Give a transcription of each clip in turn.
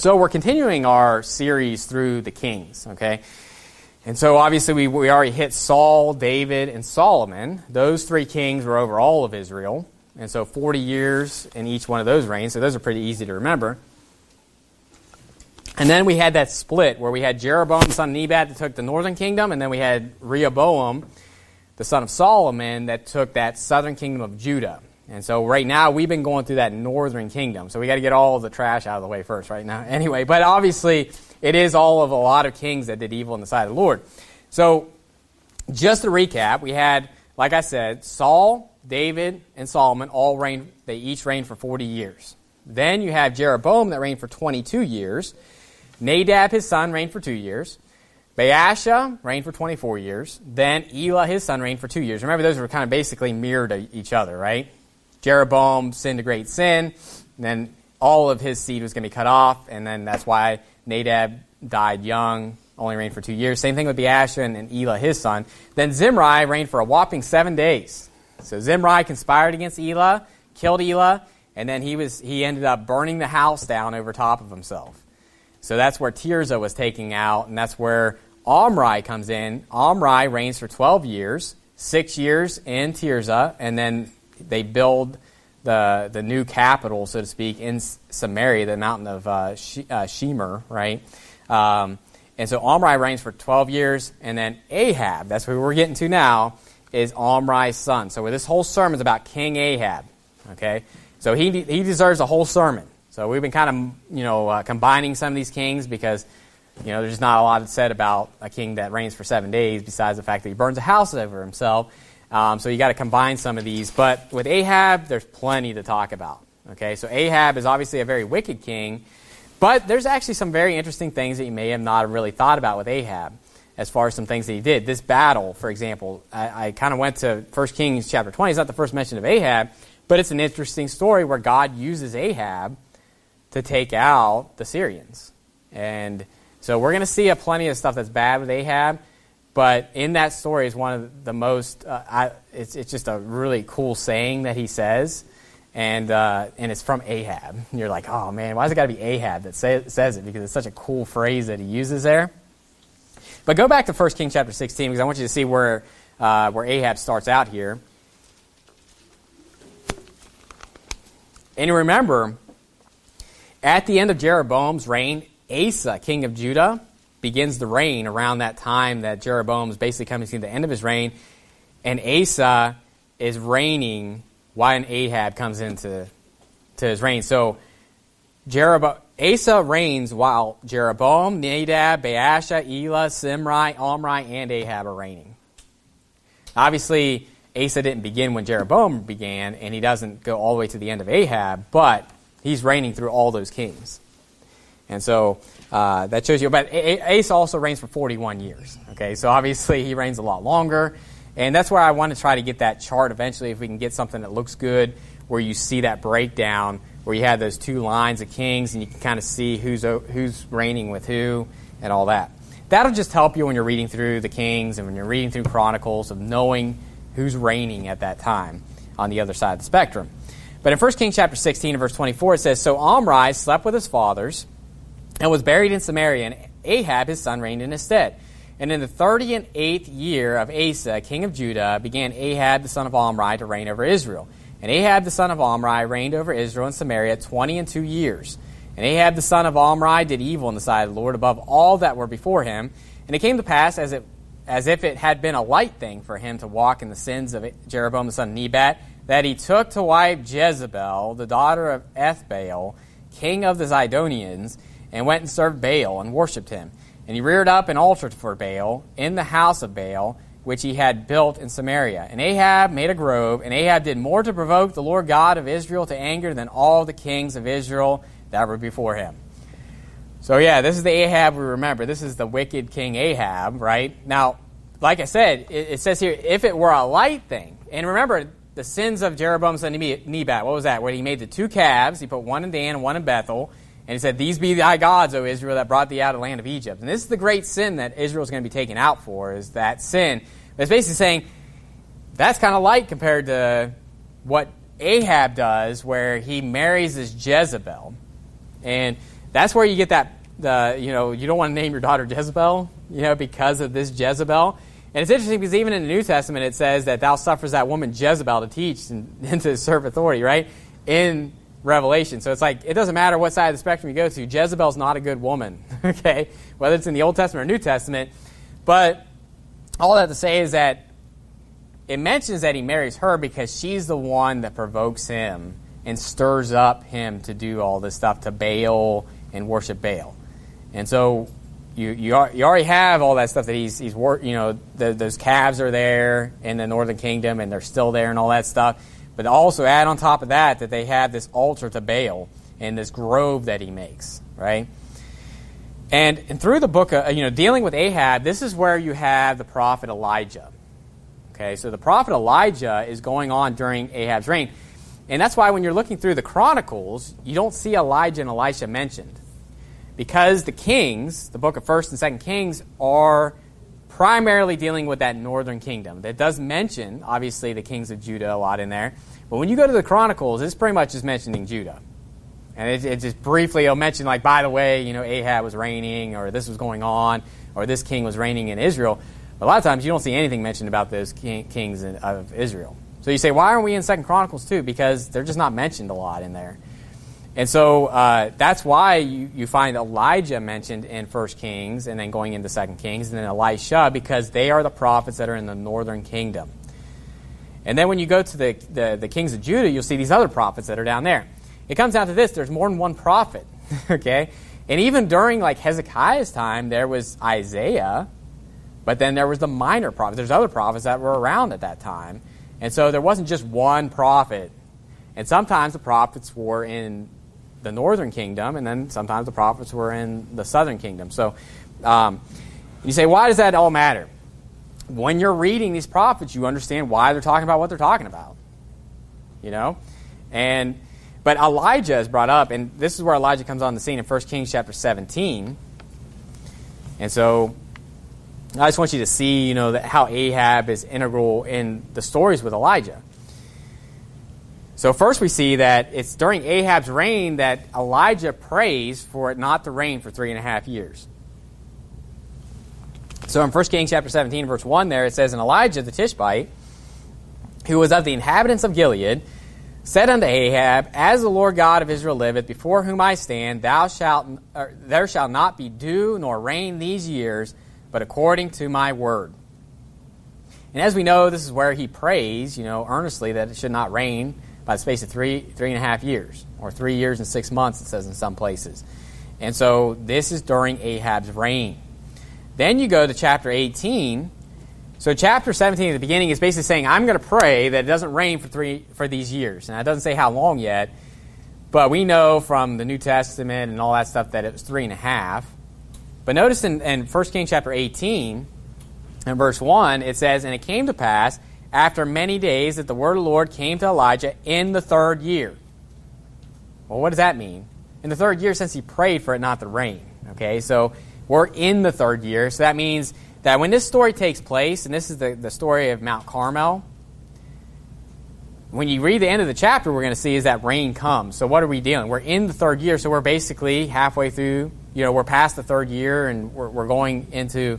So we're continuing our series through the kings, okay? And so obviously we already hit Saul, David, and Solomon. Those three kings were over all of Israel. And so 40 years in each one of those reigns. So those are pretty easy to remember. And then we had that split where we had Jeroboam, the son of Nebat, that took the northern kingdom. And then we had Rehoboam, the son of Solomon, that took that southern kingdom of Judah. And so right now we've been going through that northern kingdom. So we got to get all the trash out of the way first right now. Anyway, but obviously it is all of a lot of kings that did evil in the sight of the Lord. So just to recap, we had, like I said, Saul, David, and Solomon all reigned. They each reigned for 40 years. Then you have Jeroboam that reigned for 22 years. Nadab, his son, reigned for 2 years. Baasha reigned for 24 years. Then Elah, his son, reigned for 2 years. Remember, those were kind of basically mirrored to each other, right? Jeroboam sinned a great sin. And then all of his seed was going to be cut off. And then that's why Nadab died young, only reigned for 2 years. Same thing with Baasha and Elah, his son. Then Zimri reigned for a whopping 7 days. So Zimri conspired against Elah, killed Elah, and then he ended up burning the house down over top of himself. So that's where Tirzah was taken out, and that's where Omri comes in. Omri reigns for 12 years, 6 years in Tirzah, and then they build the new capital, so to speak, in Samaria, the mountain of Shemer, right? And so Omri reigns for 12 years, and then Ahab, that's what we're getting to now, is Omri's son. So this whole sermon is about King Ahab, okay? So he deserves a whole sermon. So we've been kind of, combining some of these kings because, there's not a lot said about a king that reigns for 7 days besides the fact that he burns a house over himself. So you got to combine some of these. But with Ahab, there's plenty to talk about, okay? So Ahab is obviously a very wicked king, but there's actually some very interesting things that you may have not really thought about with Ahab as far as some things that he did. This battle, for example, I kind of went to 1 Kings chapter 20. It's not the first mention of Ahab, but it's an interesting story where God uses Ahab to take out the Syrians. And so we're going to see plenty of stuff that's bad with Ahab, but in that story is one of the most, it's just a really cool saying that he says, and it's from Ahab. And you're like, oh man, why has it got to be Ahab that says it? Because it's such a cool phrase that he uses there. But go back to 1 Kings chapter 16 because I want you to see where Ahab starts out here. And you remember, at the end of Jeroboam's reign, Asa, king of Judah, begins to reign around that time that Jeroboam is basically coming to the end of his reign. And Asa is reigning while Ahab comes into his reign. So Asa reigns while Jeroboam, Nadab, Baasha, Elah, Zimri, Omri, and Ahab are reigning. Obviously, Asa didn't begin when Jeroboam began, and he doesn't go all the way to the end of Ahab, but he's reigning through all those kings. And so that shows you. But Asa also reigns for 41 years. Okay, so obviously he reigns a lot longer. And that's where I want to try to get that chart eventually, if we can get something that looks good, where you see that breakdown, where you have those two lines of kings, and you can kind of see who's reigning with who and all that. That'll just help you when you're reading through the Kings and when you're reading through Chronicles of knowing who's reigning at that time on the other side of the spectrum. But in 1 Kings chapter 16 and verse 24, it says, So Omri slept with his fathers and was buried in Samaria, and Ahab his son reigned in his stead. And in the 38th year of Asa, king of Judah, began Ahab the son of Omri to reign over Israel. And Ahab the son of Omri reigned over Israel and Samaria 22 years. And Ahab the son of Omri did evil in the sight of the Lord above all that were before him. And it came to pass, as if it had been a light thing for him to walk in the sins of Jeroboam the son of Nebat, that he took to wife Jezebel, the daughter of Ethbaal, king of the Zidonians, and went and served Baal and worshipped him. And he reared up an altar for Baal in the house of Baal, which he had built in Samaria. And Ahab made a grove, and Ahab did more to provoke the Lord God of Israel to anger than all the kings of Israel that were before him. So yeah, this is the Ahab we remember. This is the wicked king Ahab, right? Now, like I said, it says here, if it were a light thing. And remember, the sins of Jeroboam son of Nebat, what was that? Where he made the two calves, he put one in Dan and one in Bethel, and he said, These be thy gods, O Israel, that brought thee out of the land of Egypt. And this is the great sin that Israel is going to be taken out for, is that sin. But it's basically saying, that's kind of light compared to what Ahab does, where he marries this Jezebel. And That's where you get that, you don't want to name your daughter Jezebel, because of this Jezebel. And it's interesting because even in the New Testament it says that thou suffers that woman Jezebel to teach and to serve authority, right? In Revelation. So it's like, it doesn't matter what side of the spectrum you go to, Jezebel's not a good woman, okay? Whether it's in the Old Testament or New Testament. But all that to say is that it mentions that he marries her because she's the one that provokes him and stirs up him to do all this stuff, to Baal and worship Baal. And so you already have all that stuff that he's those calves are there in the northern kingdom and they're still there and all that stuff. But also add on top of that they have this altar to Baal and this grove that he makes, right? And through the book of, dealing with Ahab, this is where you have the prophet Elijah. Okay, so the prophet Elijah is going on during Ahab's reign. And that's why when you're looking through the Chronicles, you don't see Elijah and Elisha mentioned. Because the kings, the book of 1st and 2nd Kings, are primarily dealing with that northern kingdom. That does mention, obviously, the kings of Judah a lot in there. But when you go to the Chronicles, it's pretty much just mentioning Judah. And it just briefly will mention, like, by the way, Ahab was reigning, or this was going on, or this king was reigning in Israel. But a lot of times you don't see anything mentioned about those kings of Israel. So you say, why aren't we in 2nd Chronicles too? Because they're just not mentioned a lot in there. And so that's why you find Elijah mentioned in 1 Kings and then going into 2 Kings and then Elisha, because they are the prophets that are in the northern kingdom. And then when you go to the kings of Judah, you'll see these other prophets that are down there. It comes down to this. There's more than one prophet. Okay? And even during like Hezekiah's time, there was Isaiah, but then there was the minor prophets. There's other prophets that were around at that time. And so there wasn't just one prophet. And sometimes the prophets were in the northern kingdom, and then sometimes the prophets were in the southern kingdom. So you say, why does that all matter? When you're reading these prophets, you understand why they're talking about what they're talking about. But Elijah is brought up, and this is where Elijah comes on the scene in 1 Kings chapter 17. And so I just want you to see, how Ahab is integral in the stories with Elijah. So first we see that it's during Ahab's reign that Elijah prays for it not to rain for 3.5 years. So in 1 Kings chapter 17, verse 1 there, it says, And Elijah the Tishbite, who was of the inhabitants of Gilead, said unto Ahab, As the Lord God of Israel liveth, before whom I stand, there shall not be dew nor rain these years, but according to my word. And as we know, this is where he prays, earnestly that it should not rain by the space of 3.5 years, or 3 years and 6 months, it says in some places. And so this is during Ahab's reign. Then you go to chapter 18. So chapter 17 at the beginning is basically saying, I'm going to pray that it doesn't rain for these years. And it doesn't say how long yet, but we know from the New Testament and all that stuff that it was 3.5. But notice in 1 Kings chapter 18, in verse 1, it says, And it came to pass, after many days, that the word of the Lord came to Elijah in the 3rd year. Well, what does that mean? In the 3rd year, since he prayed for it not to rain. Okay, so we're in the 3rd year. So that means that when this story takes place, and this is the story of Mount Carmel, when you read the end of the chapter, we're going to see is that rain comes. So what are we dealing? We're in the 3rd year, so we're basically halfway through. We're past the 3rd year, and we're going into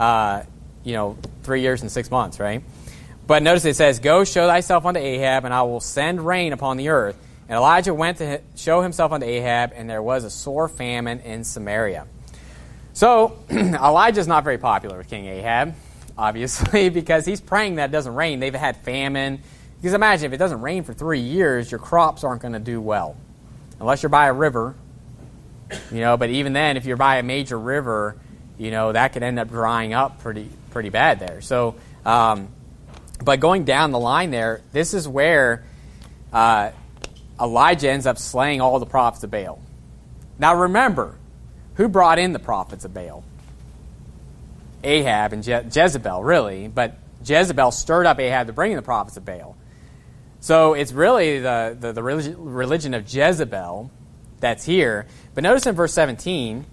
3 years and 6 months, right? But notice it says, Go show thyself unto Ahab, and I will send rain upon the earth. And Elijah went to show himself unto Ahab, and there was a sore famine in Samaria. So Elijah's not very popular with King Ahab, obviously, because he's praying that it doesn't rain. They've had famine. Because imagine if it doesn't rain for 3 years, your crops aren't going to do well. Unless you're by a river. But even then, if you're by a major river, that could end up drying up pretty bad there. So, but going down the line there, this is where Elijah ends up slaying all the prophets of Baal. Now remember, who brought in the prophets of Baal? Ahab and Jezebel, really. But Jezebel stirred up Ahab to bring in the prophets of Baal. So it's really the religion of Jezebel that's here. But notice in verse 17,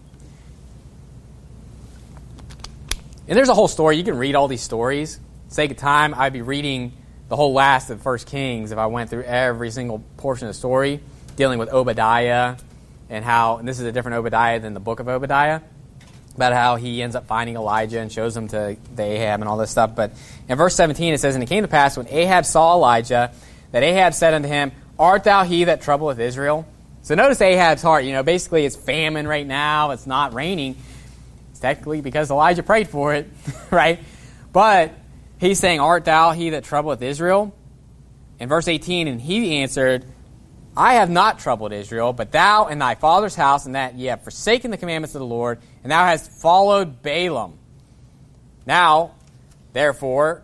and there's a whole story. You can read all these stories. For the sake of time, I'd be reading the whole last of 1 Kings if I went through every single portion of the story, dealing with Obadiah and this is a different Obadiah than the book of Obadiah, about how he ends up finding Elijah and shows him to the Ahab and all this stuff. But in verse 17 it says, "And it came to pass when Ahab saw Elijah, that Ahab said unto him, Art thou he that troubleth Israel?" So notice Ahab's heart. Basically it's famine right now. It's not raining. It's technically because Elijah prayed for it, right? But he's saying, "Art thou he that troubleth Israel?" In verse 18, "And he answered, I have not troubled Israel, but thou and thy father's house, and that ye have forsaken the commandments of the Lord, and thou hast followed Balaam. Now therefore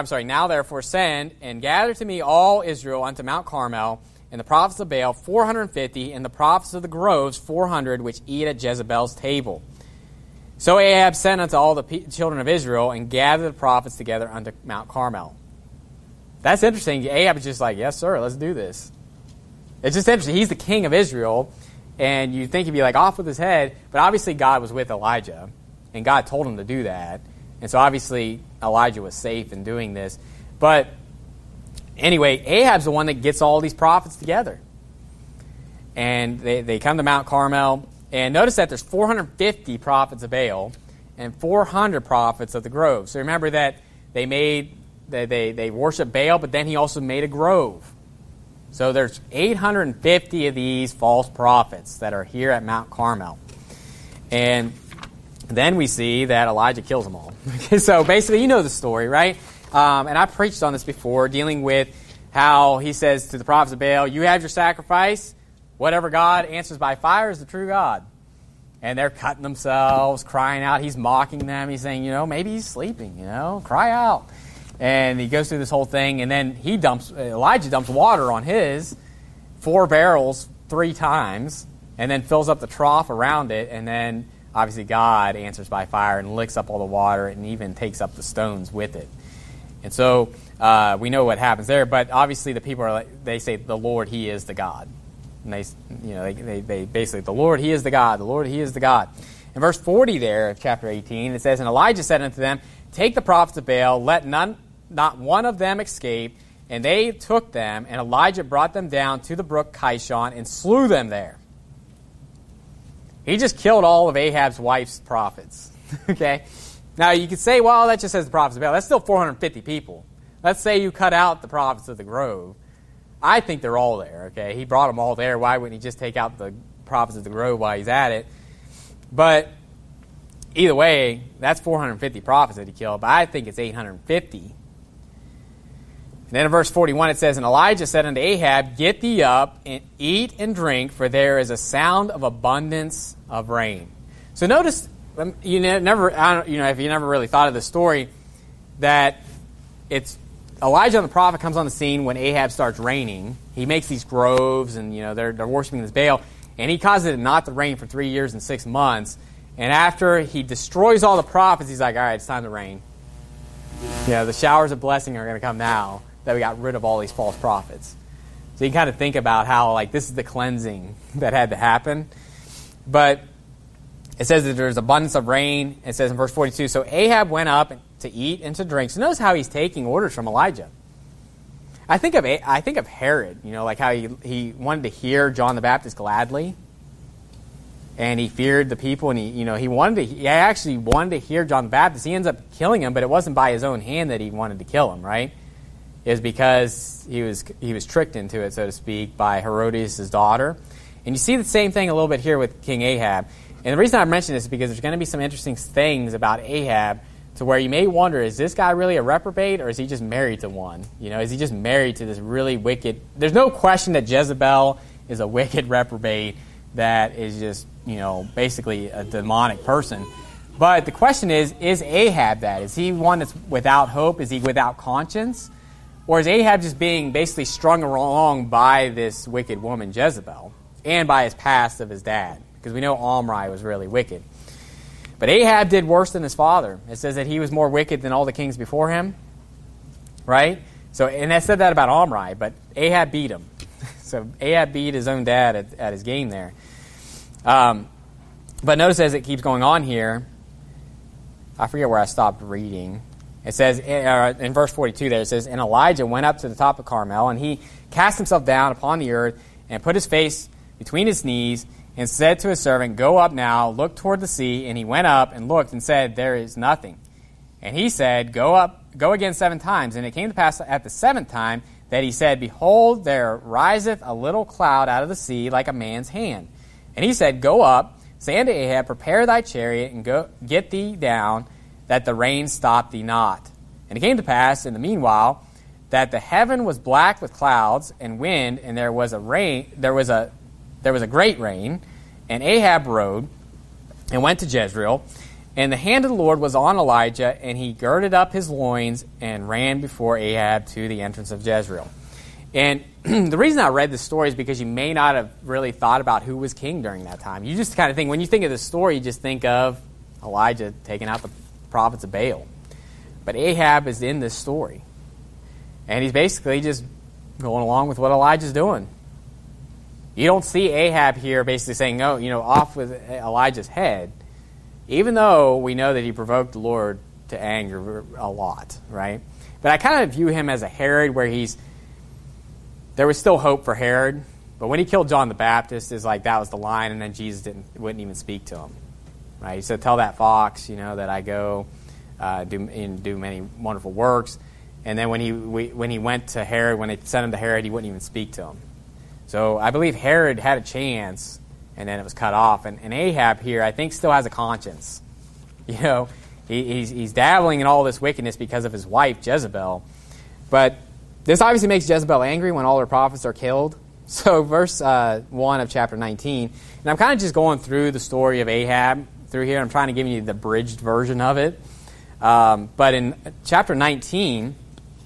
send and gather to me all Israel unto Mount Carmel, and the prophets of Baal 450, and the prophets of the groves 400, which eat at Jezebel's table." So Ahab sent unto all the children of Israel, and gathered the prophets together unto Mount Carmel. That's interesting. Ahab is just like, yes, sir, let's do this. It's just interesting. He's the king of Israel, and you'd think he'd be like off with his head, but obviously God was with Elijah, and God told him to do that. And so obviously Elijah was safe in doing this. But anyway, Ahab's the one that gets all these prophets together. And they come to Mount Carmel, and notice that there's 450 prophets of Baal and 400 prophets of the grove. So remember that they worship Baal, but then he also made a grove. So there's 850 of these false prophets that are here at Mount Carmel. And then we see that Elijah kills them all. So basically, you know the story, right? And I preached on this before, dealing with how he says to the prophets of Baal, "You have your sacrifice. Whatever God answers by fire is the true God." And they're cutting themselves, crying out. He's mocking them. He's saying, maybe he's sleeping, cry out. And he goes through this whole thing, and then Elijah dumps water on his 4 barrels 3 times, and then fills up the trough around it, and then obviously God answers by fire and licks up all the water and even takes up the stones with it. And so we know what happens there, but obviously the people they say, "The Lord, He is the God." And they basically, "The Lord, He is the God. The Lord, He is the God." In verse 40 there of chapter 18, it says, "And Elijah said unto them, Take the prophets of Baal, let not one of them escape. And they took them, and Elijah brought them down to the brook Kishon and slew them there." He just killed all of Ahab's wife's prophets. Okay? Now you could say, well, that just says the prophets of Baal. That's still 450 people. Let's say you cut out the prophets of the grove. I think they're all there. Okay? He brought them all there. Why wouldn't he just take out the prophets of the grove while he's at it? But either way, that's 450 prophets that he killed, but I think it's 850. And then in verse 41 it says, "And Elijah said unto Ahab, Get thee up, and eat and drink, for there is a sound of abundance of rain." So notice, if you never really thought of the story, that it's Elijah the prophet comes on the scene when Ahab starts raining. He makes these groves, and they're worshiping this Baal, and he causes it not to rain for 3 years and 6 months. And after he destroys all the prophets, he's like, all right, it's time to rain. The showers of blessing are going to come now that we got rid of all these false prophets. So you can kind of think about how this is the cleansing that had to happen. But it says that there's abundance of rain. It says in verse 42, "So Ahab went up to eat and to drink." So notice how he's taking orders from Elijah. I think of Herod, like how he wanted to hear John the Baptist gladly. And he feared the people, and he actually wanted to hear John the Baptist. He ends up killing him, but it wasn't by his own hand that he wanted to kill him, right? It was because he was tricked into it, so to speak, by Herodias' daughter. And you see the same thing a little bit here with King Ahab. And the reason I mention this is because there's going to be some interesting things about Ahab to where you may wonder, is this guy really a reprobate, or is he just married to one? Is he just married to this really wicked... There's no question that Jezebel is a wicked reprobate that is just, basically a demonic person. But the question is Ahab that? Is he one that's without hope? Is he without conscience? Or is Ahab just being basically strung along by this wicked woman, Jezebel, and by his past of his dad? Because we know Omri was really wicked. But Ahab did worse than his father. It says that he was more wicked than all the kings before him, right? So, and I said that about Omri, but Ahab beat him. So Ahab beat his own dad at his game there. But notice as it keeps going on here, I forget where I stopped reading. It says in verse 42 there, it says, "And Elijah went up to the top of Carmel, and he cast himself down upon the earth, and put his face between his knees, and said to his servant, Go up now, look toward the sea. And he went up and looked and said, There is nothing. And he said, Go up, go again 7 times. And it came to pass at the 7th time that he said, Behold, there riseth a little cloud out of the sea like a man's hand. And he said, Go up, say unto Ahab, Prepare thy chariot, and go get thee down, that the rain stop thee not. And it came to pass in the meanwhile that the heaven was black with clouds and wind, and there was a great rain. And Ahab rode and went to Jezreel, and the hand of the Lord was on Elijah, and he girded up his loins and ran before Ahab to the entrance of Jezreel. And the reason I read this story is because you may not have really thought about who was king during that time. You just kind of think, when you think of this story, you just think of Elijah taking out the prophets of Baal. But Ahab is in this story. And he's basically just going along with what Elijah's doing. You don't see Ahab here basically saying, no, off with Elijah's head, even though we know that he provoked the Lord to anger a lot, right? But I kind of view him as a Herod, where there was still hope for Herod, but when he killed John the Baptist, it's like that was the line, and then Jesus wouldn't even speak to him, right? He said, Tell that fox, that I go do many wonderful works. And then when he went to Herod, when they sent him to Herod, he wouldn't even speak to him. So I believe Herod had a chance, and then it was cut off. And Ahab here, I think, still has a conscience. He's dabbling in all this wickedness because of his wife, Jezebel. But this obviously makes Jezebel angry when all her prophets are killed. So verse 1 of chapter 19, and I'm kind of just going through the story of Ahab through here. I'm trying to give you the abridged version of it. But in chapter 19,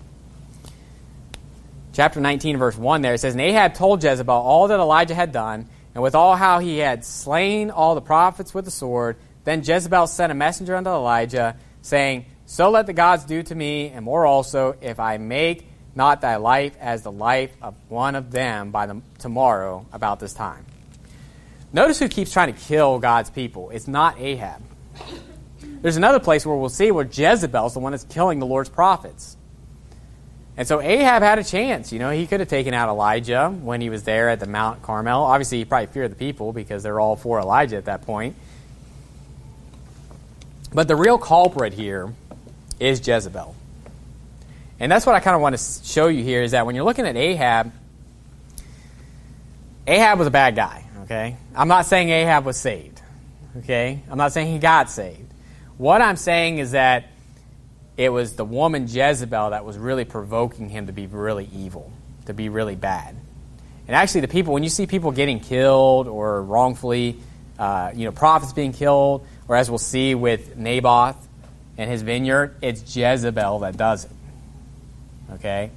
verse 1 there, it says, And Ahab told Jezebel all that Elijah had done, and with all how he had slain all the prophets with the sword. Then Jezebel sent a messenger unto Elijah, saying, So let the gods do to me, and more also, if I make not thy life as the life of one of them by tomorrow about this time. Notice who keeps trying to kill God's people. It's not Ahab. There's another place where we'll see where Jezebel's the one that's killing the Lord's prophets. And so Ahab had a chance. He could have taken out Elijah when he was there at the Mount Carmel. Obviously, he probably feared the people because they're all for Elijah at that point. But the real culprit here is Jezebel. And that's what I kind of want to show you here, is that when you're looking at Ahab, Ahab was a bad guy, okay? I'm not saying Ahab was saved, okay? I'm not saying he got saved. What I'm saying is that it was the woman Jezebel that was really provoking him to be really evil, to be really bad. And actually the people, when you see people getting killed or wrongfully, prophets being killed, or as we'll see with Naboth and his vineyard, it's Jezebel that does it. Okay?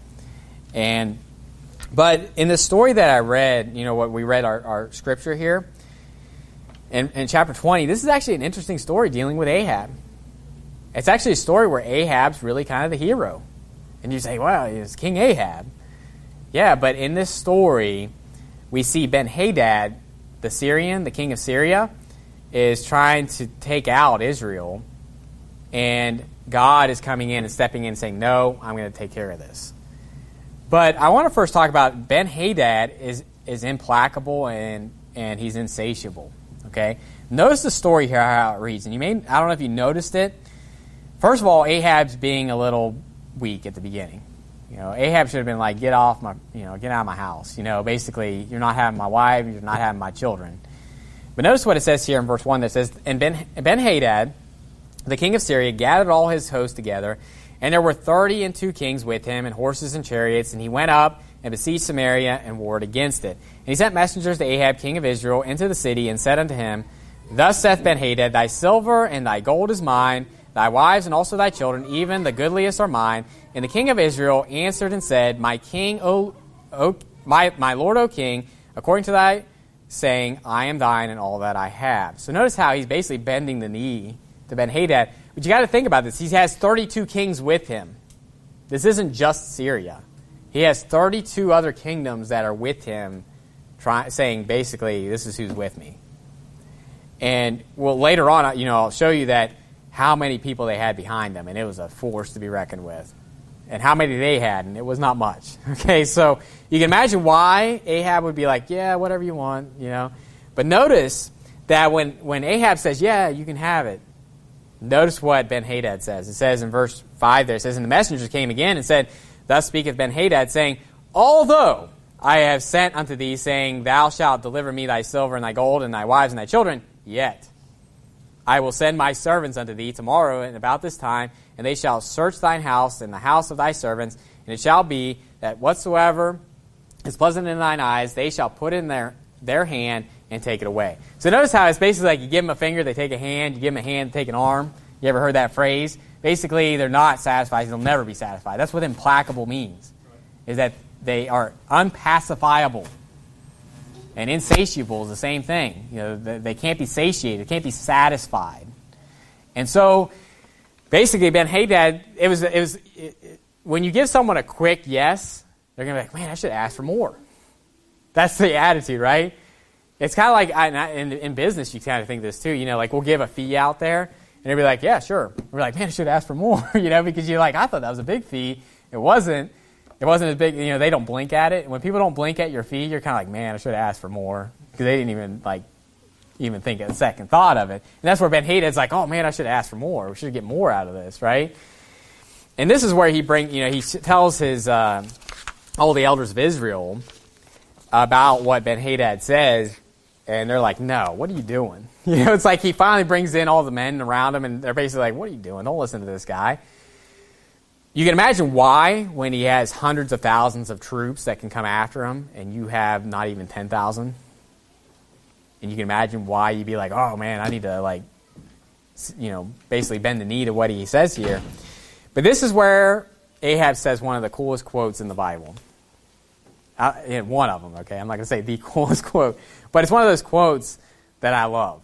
But in the story that I read, what we read our scripture here, in chapter 20, this is actually an interesting story dealing with Ahab. It's actually a story where Ahab's really kind of the hero. And you say, well, it's King Ahab. Yeah, but in this story, we see Ben-Hadad, the Syrian, the king of Syria, is trying to take out Israel. And God is coming in and stepping in and saying, no, I'm going to take care of this. But I want to first talk about Ben-Hadad is implacable and he's insatiable. Okay? Notice the story here, how it reads. And I don't know if you noticed it. First of all, Ahab's being a little weak at the beginning. Ahab should have been like, get out of my house. Basically, you're not having my wife, you're not having my children. But notice what it says here in verse 1 that says, And Ben-Hadad, the king of Syria, gathered all his host together, and there were 32 kings with him, and horses and chariots, and he went up and besieged Samaria and warred against it. And he sent messengers to Ahab, king of Israel, into the city, and said unto him, Thus saith Ben-Hadad, Thy silver and thy gold is mine, thy wives and also thy children, even the goodliest are mine. And the king of Israel answered and said, My king, my lord, O king, according to thy saying, I am thine and all that I have. So notice how he's basically bending the knee to Ben-Hadad. But you got to think about this. He has 32 kings with him. This isn't just Syria. He has 32 other kingdoms that are with him, saying basically, this is who's with me. And later on, I'll show you that how many people they had behind them, and it was a force to be reckoned with. And how many they had, and it was not much. Okay, so you can imagine why Ahab would be like, yeah, whatever you want, But notice that when Ahab says, yeah, you can have it, notice what Ben-Hadad says. It says in verse 5 there, it says, and the messengers came again and said, thus speaketh Ben-Hadad, saying, although I have sent unto thee, saying, thou shalt deliver me thy silver and thy gold and thy wives and thy children, yet I will send my servants unto thee tomorrow and about this time, and they shall search thine house and the house of thy servants, and it shall be that whatsoever is pleasant in thine eyes, they shall put in their hand and take it away. So notice how it's basically like you give them a finger, they take a hand, you give them a hand, they take an arm. You ever heard that phrase? Basically, they're not satisfied, they'll never be satisfied. That's what implacable means, is that they are unpacifiable. And insatiable is the same thing. You know, they can't be satiated, they can't be satisfied. And so, basically, Ben-Hadad, when you give someone a quick yes, they're going to be like, man, I should ask for more. That's the attitude, right? It's kind of like, in business, you kind of think this too. You know, like we'll give a fee out there, and they'll be like, yeah, sure. We're like, man, I should ask for more, you know, because you're like, I thought that was a big fee. It wasn't as big, you know, they don't blink at it. When people don't blink at your fee, you're kind of like, man, I should have asked for more, because they didn't even think a second thought of it. And that's where Ben-Hadad's like, oh man, I should have asked for more. We should get more out of this, right? And this is where he tells his, all the elders of Israel about what Ben-Hadad says, and they're like, no, what are you doing? You know, it's like he finally brings in all the men around him, and they're basically like, what are you doing? Don't listen to this guy. You can imagine why, when he has hundreds of thousands of troops that can come after him, and you have not even 10,000. And you can imagine why you'd be like, oh man, I need to basically bend the knee to what he says here. But this is where Ahab says one of the coolest quotes in the Bible. One of them, okay? I'm not going to say the coolest quote, but it's one of those quotes that I love.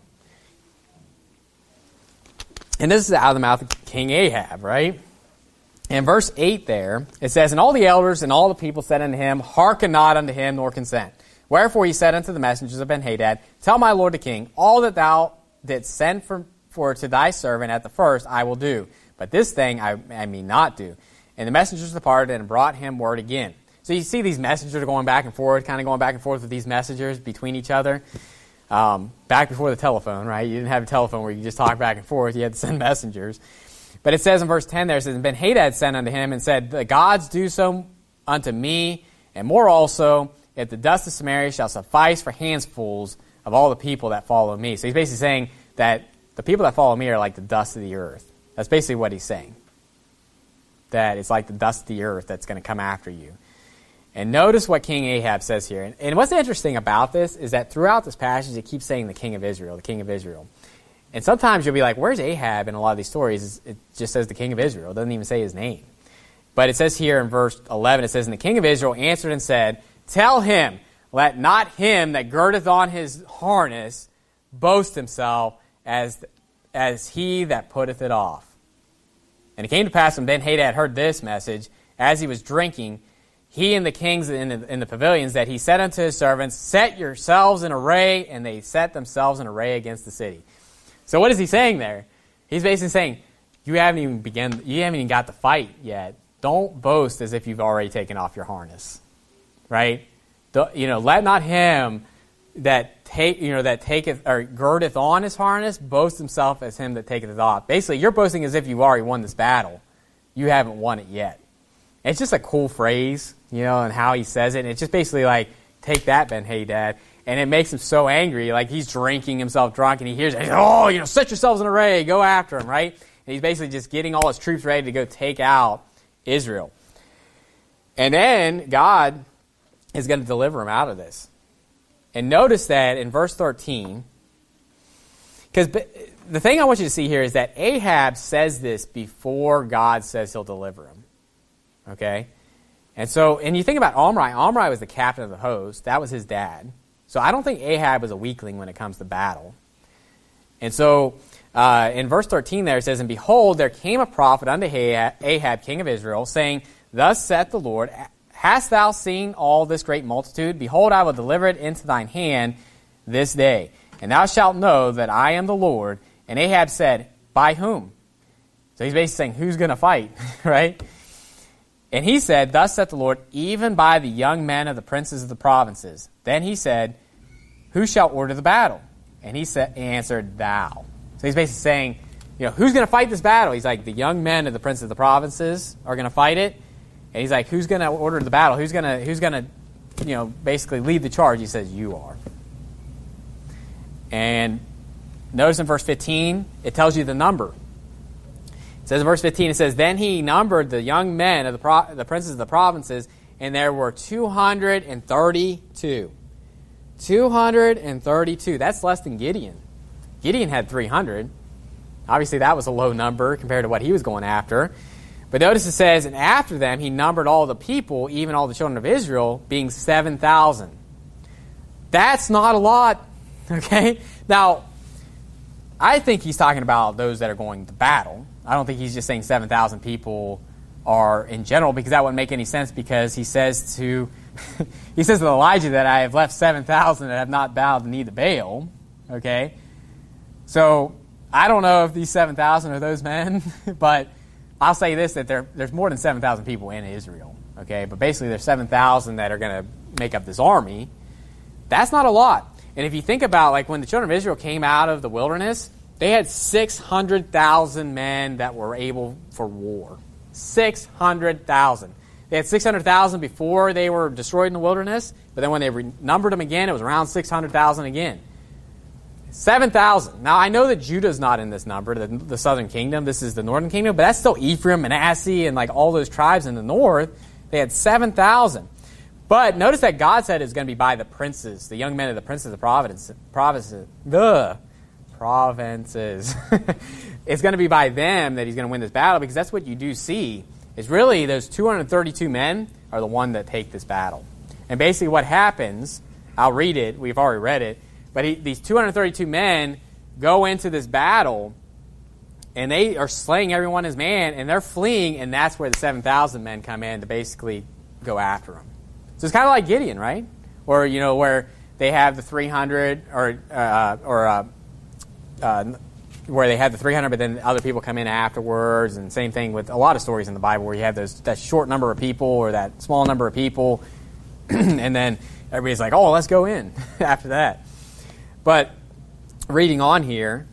And this is out of the mouth of King Ahab, right? In verse 8 there, it says, and all the elders and all the people said unto him, hearken not unto him, nor consent. Wherefore he said unto the messengers of Ben-Hadad, tell my lord the king, all that thou didst send for to thy servant at the first I will do, but this thing I mean not do. And the messengers departed and brought him word again. So you see these messengers are going back and forth, kind of going back and forth with these messengers between each other. Back before the telephone, right? You didn't have a telephone where you just talk back and forth. You had to send messengers. But it says in verse 10 there, it says, and Ben-Hadad sent unto him and said, the gods do so unto me, and more also, if the dust of Samaria shall suffice for handsfuls of all the people that follow me. So he's basically saying that the people that follow me are like the dust of the earth. That's basically what he's saying. That it's like the dust of the earth that's going to come after you. And notice what King Ahab says here. And what's interesting about this is that throughout this passage, it keeps saying the king of Israel, the king of Israel. And sometimes you'll be like, where's Ahab in a lot of these stories? It just says the king of Israel. It doesn't even say his name. But it says here in verse 11, it says, and the king of Israel answered and said, tell him, let not him that girdeth on his harness boast himself as he that putteth it off. And it came to pass when Ben-Hadad heard this message, as he was drinking, he and the kings in the pavilions, that he said unto his servants, set yourselves in array, and they set themselves in array against the city. So what is he saying there? He's basically saying, you haven't even got the fight yet. Don't boast as if you've already taken off your harness. Right? Let not him that taketh or girdeth on his harness boast himself as him that taketh it off. Basically, you're boasting as if you've already won this battle. You haven't won it yet. It's just a cool phrase, and how he says it. And it's just basically like, take that, Ben-Hadad. And it makes him so angry, like he's drinking himself drunk, and he hears it. Set yourselves in array, go after him, right? And he's basically just getting all his troops ready to go take out Israel. And then God is going to deliver him out of this. And notice that in verse 13, because the thing I want you to see here is that Ahab says this before God says he'll deliver him. Okay? And you think about Omri. Omri was the captain of the host. That was his dad. So I don't think Ahab was a weakling when it comes to battle. And so in verse 13 there it says, and behold, there came a prophet unto Ahab, king of Israel, saying, thus saith the Lord, hast thou seen all this great multitude? Behold, I will deliver it into thine hand this day. And thou shalt know that I am the Lord. And Ahab said, by whom? So he's basically saying, who's going to fight? Right? And he said, thus saith the Lord, even by the young men of the princes of the provinces. Then he said, who shall order the battle? And he answered, thou. So he's basically saying, who's going to fight this battle? He's like, the young men of the princes of the provinces are going to fight it. And he's like, who's going to order the battle? Who's going to basically lead the charge? He says, you are. And notice in verse 15, it tells you the number. It says in verse 15, it says, then he numbered the young men of the princes of the provinces, and there were 232. 232. That's less than Gideon. Gideon had 300. Obviously, that was a low number compared to what he was going after. But notice it says, and after them he numbered all the people, even all the children of Israel, being 7,000. That's not a lot. Okay? Now, I think he's talking about those that are going to battle. I don't think he's just saying 7,000 people are in general, because that wouldn't make any sense, because he says to Elijah that I have left 7,000 that have not bowed the knee to Baal. Okay? So, I don't know if these 7,000 are those men, but I'll say this, that there's more than 7,000 people in Israel. Okay? But basically there's 7,000 that are going to make up this army. That's not a lot. And if you think about, like, when the children of Israel came out of the wilderness, they had 600,000 men that were able for war. 600,000. They had 600,000 before they were destroyed in the wilderness, but then when they numbered them again, it was around 600,000 again. 7,000. Now, I know that Judah's not in this number, the southern kingdom. This is the northern kingdom, but that's still Ephraim, Manasseh, and like all those tribes in the north. They had 7,000. But notice that God said it's going to be by the princes, the young men of the princes of the provinces. It's going to be by them that he's going to win this battle, because that's what you do see, is really those 232 men are the one that take this battle. And basically what happens, I'll read it, we've already read it, but these 232 men go into this battle, and they are slaying everyone as man, and they're fleeing, and that's where the 7,000 men come in to basically go after them. So it's kind of like Gideon, right? Or, where they have the 300, where they had the 300, but then other people come in afterwards, and same thing with a lot of stories in the Bible where you have that short number of people or that small number of people, and then everybody's like, oh, let's go in after that. But reading on here,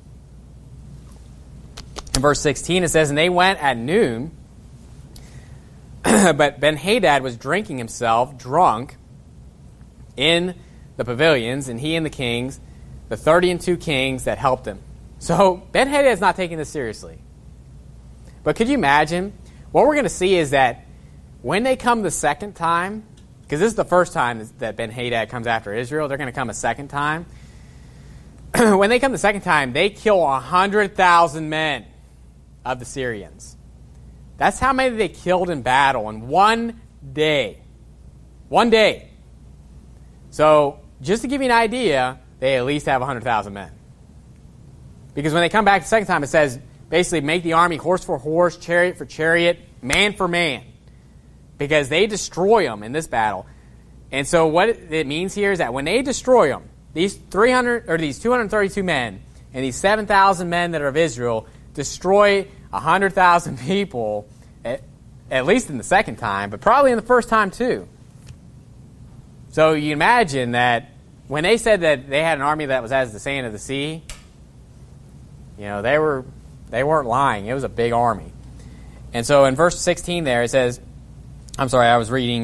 in verse 16 it says, and they went at noon, but Ben-Hadad was drinking himself drunk in the pavilions, and he and the kings, the 32 kings that helped him. So Ben-Hadad is not taking this seriously. But could you imagine? What we're going to see is that when they come the second time, because this is the first time that Ben-Hadad comes after Israel, they're going to come a second time. When they come the second time, they kill 100,000 men of the Syrians. That's how many they killed in battle in one day. One day. So, just to give you an idea, they at least have 100,000 men. Because when they come back the second time, it says, basically, make the army horse for horse, chariot for chariot, man for man. Because they destroy them in this battle. And so what it means here is that when they destroy them, these 232 men and these 7,000 men that are of Israel destroy 100,000 people, at least in the second time, but probably in the first time too. So you imagine that when they said that they had an army that was as the sand of the sea, they weren't lying. It was a big army. And so in verse 16 there it says, I'm sorry, I was reading,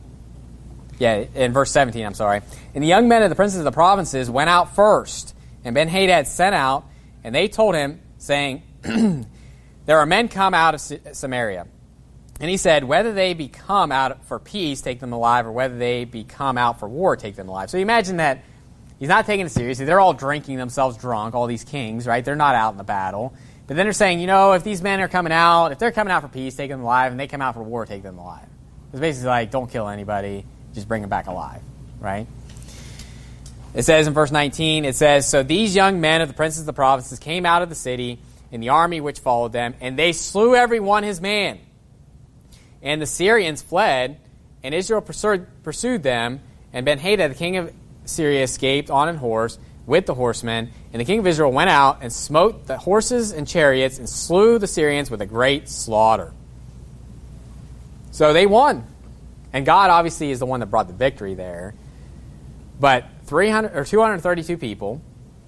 in verse 17, I'm sorry. And the young men of the princes of the provinces went out first, and Ben-Hadad sent out, and they told him, saying, there are men come out of Samaria. And he said, whether they be come out for peace, take them alive, or whether they be come out for war, take them alive. So you imagine that he's not taking it seriously. They're all drinking themselves drunk, all these kings, right? They're not out in the battle. But then they're saying, if these men are coming out, if they're coming out for peace, take them alive, and they come out for war, take them alive. It's basically like, don't kill anybody, just bring them back alive, right? It says in verse 19, it says, so these young men of the princes of the provinces came out of the city in the army which followed them, and they slew every one his man. And the Syrians fled, and Israel pursued them, and Ben-Hadad, the king of Syria, escaped on an horse with the horsemen, and the king of Israel went out and smote the horses and chariots and slew the Syrians with a great slaughter. So they won. And God obviously is the one that brought the victory there. But 300 or 232 people.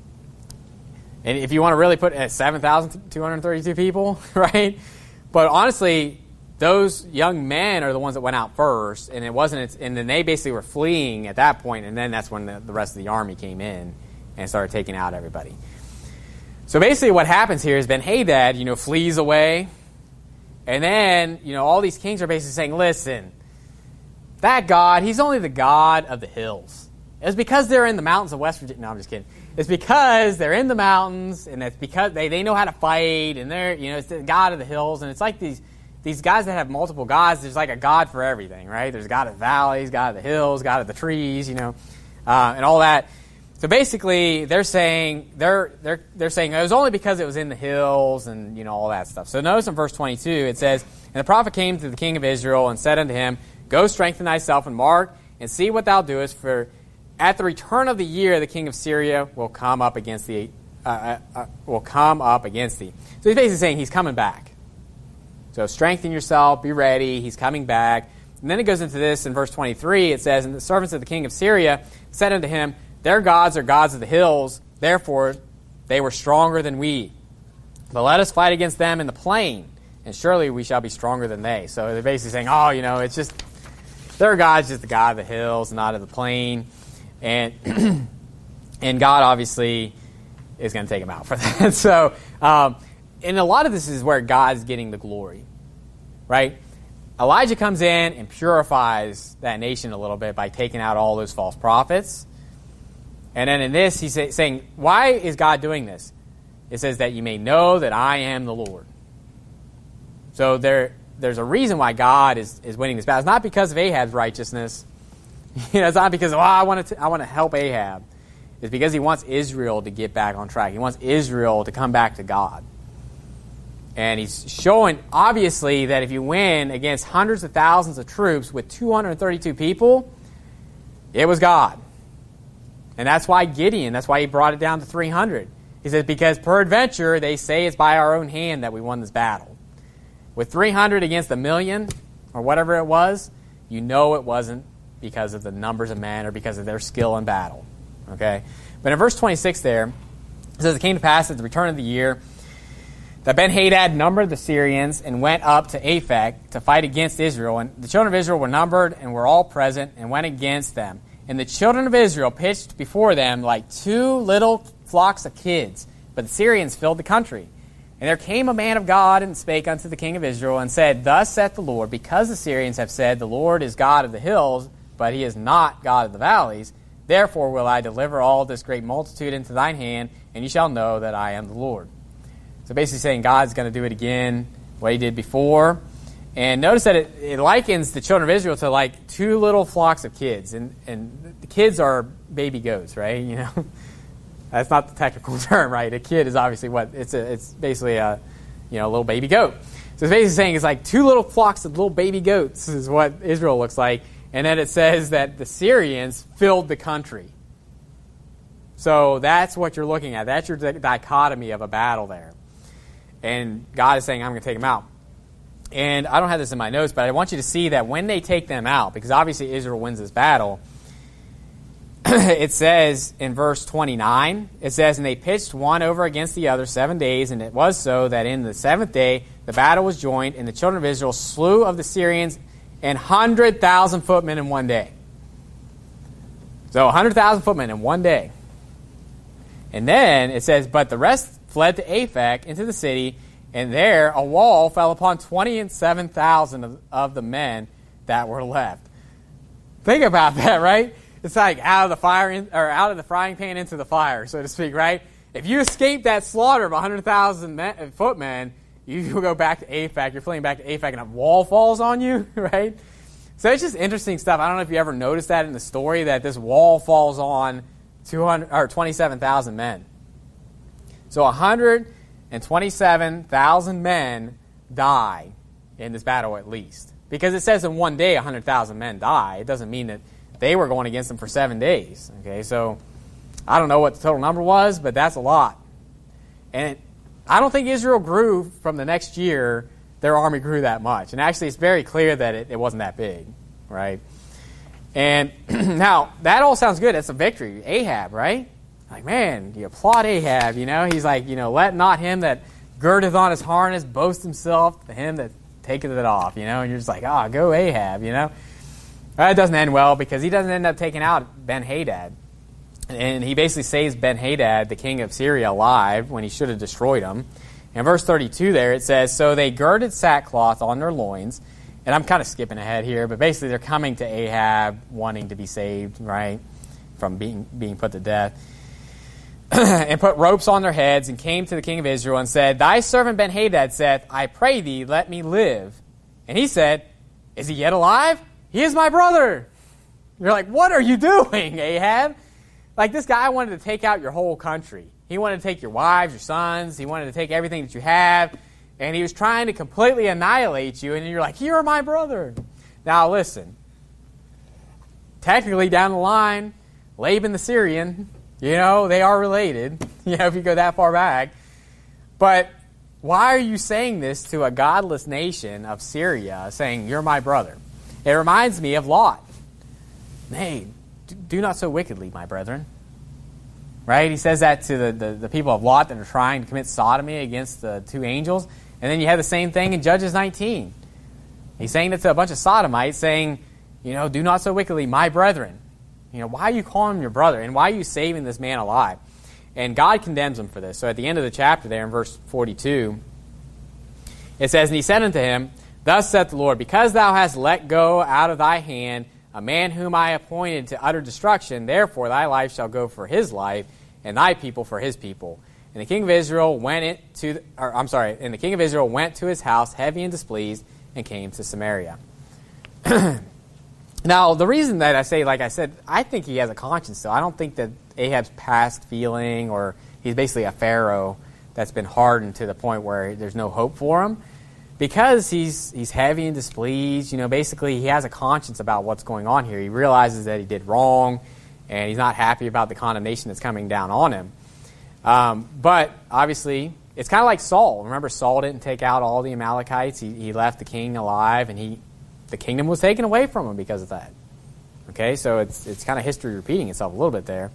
And if you want to really put it at 7,232 people, right? But honestly, those young men are the ones that went out first, and and then they basically were fleeing at that point, and then that's when the rest of the army came in and started taking out everybody. So basically what happens here is Ben-Hadad, flees away, and then, all these kings are basically saying, listen, that God, he's only the God of the hills. It's because they're in the mountains of West Virginia. No, I'm just kidding. It's because they're in the mountains, and it's because they know how to fight, and they're, it's the God of the hills, and it's like these guys that have multiple gods. There's like a God for everything, right? There's God of the valleys, God of the hills, God of the trees, and all that. So basically, they're saying it was only because it was in the hills and all that stuff. So notice in verse 22 it says, "And the prophet came to the king of Israel and said unto him, Go strengthen thyself and mark and see what thou doest, for at the return of the year the king of Syria will come up against thee." So he's basically saying he's coming back. So strengthen yourself, be ready. He's coming back. And then it goes into this in verse 23. It says, "And the servants of the king of Syria said unto him, Their gods are gods of the hills, therefore they were stronger than we. But let us fight against them in the plain, and surely we shall be stronger than they." So they're basically saying, it's just, their God's just the God of the hills, not of the plain. And and God obviously is going to take them out for that. So, and a lot of this is where God's getting the glory, right? Elijah comes in and purifies that nation a little bit by taking out all those false prophets. And then in this, he's saying, why is God doing this? It says that you may know that I am the Lord. So there's a reason why God is winning this battle. It's not because of Ahab's righteousness. It's not because, I want to help Ahab. It's because he wants Israel to get back on track. He wants Israel to come back to God. And he's showing, obviously, that if you win against hundreds of thousands of troops with 232 people, it was God. And that's why Gideon, that's why he brought it down to 300. He says, because peradventure they say it's by our own hand that we won this battle. With 300 against 1,000,000, or whatever it was, it wasn't because of the numbers of men or because of their skill in battle. Okay? But in verse 26 there, it says, "It came to pass at the return of the year that Ben-Hadad numbered the Syrians and went up to Aphek to fight against Israel. And the children of Israel were numbered and were all present and went against them. And the children of Israel pitched before them like two little flocks of kids. But the Syrians filled the country. And there came a man of God and spake unto the king of Israel and said, Thus saith the Lord, because the Syrians have said, The Lord is God of the hills, but he is not God of the valleys. Therefore will I deliver all this great multitude into thine hand, and you shall know that I am the Lord." So basically saying God's going to do it again, what he did before. And notice that it likens the children of Israel to like two little flocks of kids. And the kids are baby goats, right? That's not the technical term, right? A kid is obviously it's basically a little baby goat. So it's basically saying it's like two little flocks of little baby goats is what Israel looks like. And then it says that the Syrians filled the country. So that's what you're looking at. That's your dichotomy of a battle there. And God is saying, I'm going to take them out. And I don't have this in my notes, but I want you to see that when they take them out, because obviously Israel wins this battle, it says in verse 29, it says, "And they pitched one over against the other 7 days, and it was so that in the 7th day the battle was joined, and the children of Israel slew of the Syrians 100,000 footmen in one day." So 100,000 footmen in one day. And then it says, "But the rest fled to Aphek into the city, and there a wall fell upon 27,000 of the men that were left." Think about that, right? It's like out of the frying pan into the fire, so to speak, right? If you escape that slaughter of 100,000 footmen, you go back to Aphek. You're fleeing back to Aphek, and a wall falls on you, right? So it's just interesting stuff. I don't know if you ever noticed that in the story, that this wall falls on 27,000 men. So 127,000 men die in this battle at least. Because it says in one day 100,000 men die. It doesn't mean that they were going against them for 7 days. Okay, so I don't know what the total number was, but that's a lot. And I don't think Israel grew from the next year, their army grew that much. And actually it's very clear that it wasn't that big, right? And now, that all sounds good. That's a victory. Ahab, right? Like, man, you applaud Ahab, He's like, let not him that girdeth on his harness boast himself, to him that taketh it off, And you're just like, go Ahab, That doesn't end well because he doesn't end up taking out Ben-Hadad. And he basically saves Ben-Hadad, the king of Syria, alive when he should have destroyed him. In verse 32 there, it says, so they girded sackcloth on their loins. And I'm kind of skipping ahead here, but basically they're coming to Ahab wanting to be saved, right, from being put to death. And put ropes on their heads and came to the king of Israel and said, thy servant Ben-Hadad saith, I pray thee, let me live. And he said, is he yet alive? He is my brother. You're like, what are you doing, Ahab? Like, this guy wanted to take out your whole country. He wanted to take your wives, your sons. He wanted to take everything that you have. And he was trying to completely annihilate you. And you're like, you're my brother. Now, listen. Technically, down the line, Laban the Syrian, they are related, if you go that far back. But why are you saying this to a godless nation of Syria, saying, you're my brother? It reminds me of Lot. Nay, do not so wickedly, my brethren. Right? He says that to the people of Lot that are trying to commit sodomy against the two angels. And then you have the same thing in Judges 19. He's saying that to a bunch of sodomites, saying, do not so wickedly, my brethren. Why are you calling him your brother? And why are you saving this man alive? And God condemns him for this. So at the end of the chapter there in verse 42, it says, and he said unto him, thus saith the Lord, because thou hast let go out of thy hand a man whom I appointed to utter destruction, therefore thy life shall go for his life, and thy people for his people. And the king of Israel went to his house heavy and displeased, and came to Samaria. Now, the reason that I say, like I said, I think he has a conscience still. I don't think that Ahab's past feeling, or he's basically a pharaoh that's been hardened to the point where there's no hope for him. Because he's heavy and displeased, basically he has a conscience about what's going on here. He realizes that he did wrong, and he's not happy about the condemnation that's coming down on him. But obviously, it's kind of like Saul. Remember, Saul didn't take out all the Amalekites. He left the king alive, and the kingdom was taken away from him because of that. Okay, so it's kind of history repeating itself a little bit there.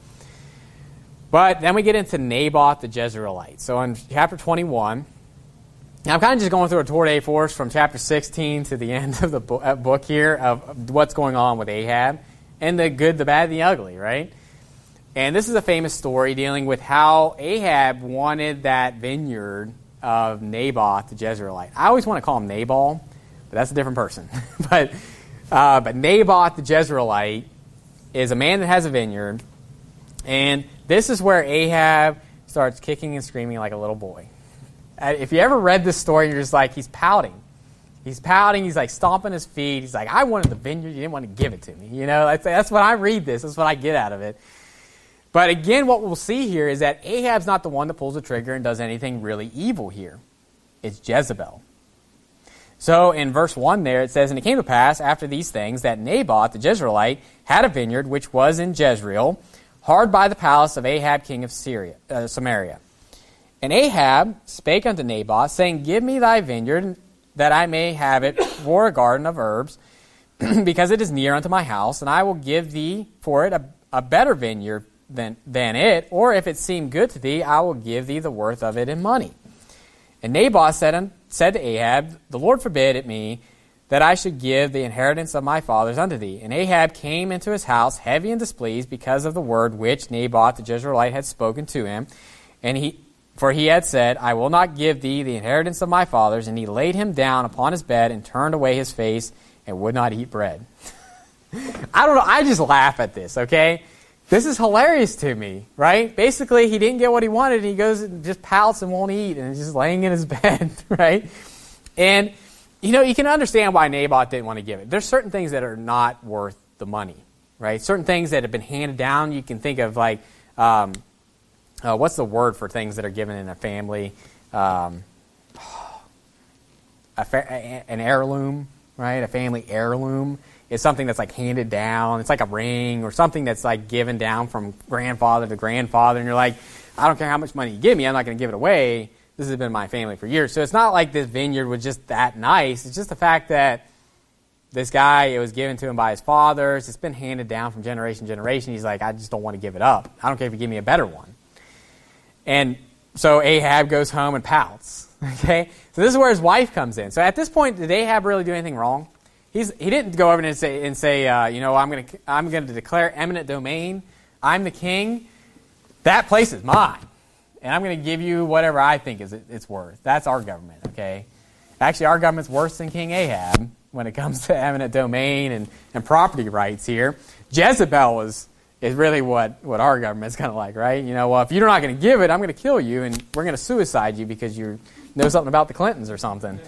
But then we get into Naboth the Jezreelite. So in chapter 21, now I'm kind of just going through a tour de force from chapter 16 to the end of the book here of what's going on with Ahab, and the good, the bad, and the ugly, right? And this is a famous story dealing with how Ahab wanted that vineyard of Naboth the Jezreelite. I always want to call him Nabal, but that's a different person. But Naboth the Jezreelite is a man that has a vineyard, and this is where Ahab starts kicking and screaming like a little boy. If you ever read this story, you're just like, he's pouting. He's pouting. He's like stomping his feet. He's like, I wanted the vineyard. You didn't want to give it to me. That's when I read this. That's what I get out of it. But again, what we'll see here is that Ahab's not the one that pulls the trigger and does anything really evil here. It's Jezebel. So in verse 1 there, it says, and it came to pass after these things that Naboth the Jezreelite had a vineyard which was in Jezreel, hard by the palace of Ahab king of Samaria. And Ahab spake unto Naboth, saying, give me thy vineyard, that I may have it for a garden of herbs, because it is near unto my house, and I will give thee for it a better vineyard than it, or if it seem good to thee, I will give thee the worth of it in money. And Naboth said to Ahab, the Lord forbid it me, that I should give the inheritance of my fathers unto thee. And Ahab came into his house heavy and displeased because of the word which Naboth the Jezreelite had spoken to him, for he had said, I will not give thee the inheritance of my fathers. And he laid him down upon his bed and turned away his face and would not eat bread. I don't know. I just laugh at this, okay? This is hilarious to me, right? Basically, he didn't get what he wanted, and he goes and just pouts and won't eat, and is just laying in his bed, right? And, you can understand why Naboth didn't want to give it. There's certain things that are not worth the money, right? Certain things that have been handed down. You can think of, like, what's the word for things that are given in a family? An heirloom, right? A family heirloom is something that's like handed down. It's like a ring or something that's like given down from grandfather to grandfather. And you're like, I don't care how much money you give me, I'm not going to give it away. This has been my family for years. So it's not like this vineyard was just that nice. It's just the fact that this guy, it was given to him by his fathers. It's been handed down from generation to generation. He's like, I just don't want to give it up. I don't care if you give me a better one. And so Ahab goes home and pouts. Okay? So this is where his wife comes in. So at this point, did Ahab really do anything wrong? He didn't go over and say, I'm going to declare eminent domain. I'm the king. That place is mine. And I'm going to give you whatever I think it's worth. That's our government, okay? Actually, our government's worse than King Ahab when it comes to eminent domain and property rights here. Jezebel is really what our government's kind of like, right? Well, if you're not going to give it, I'm going to kill you, and we're going to suicide you because you know something about the Clintons or something.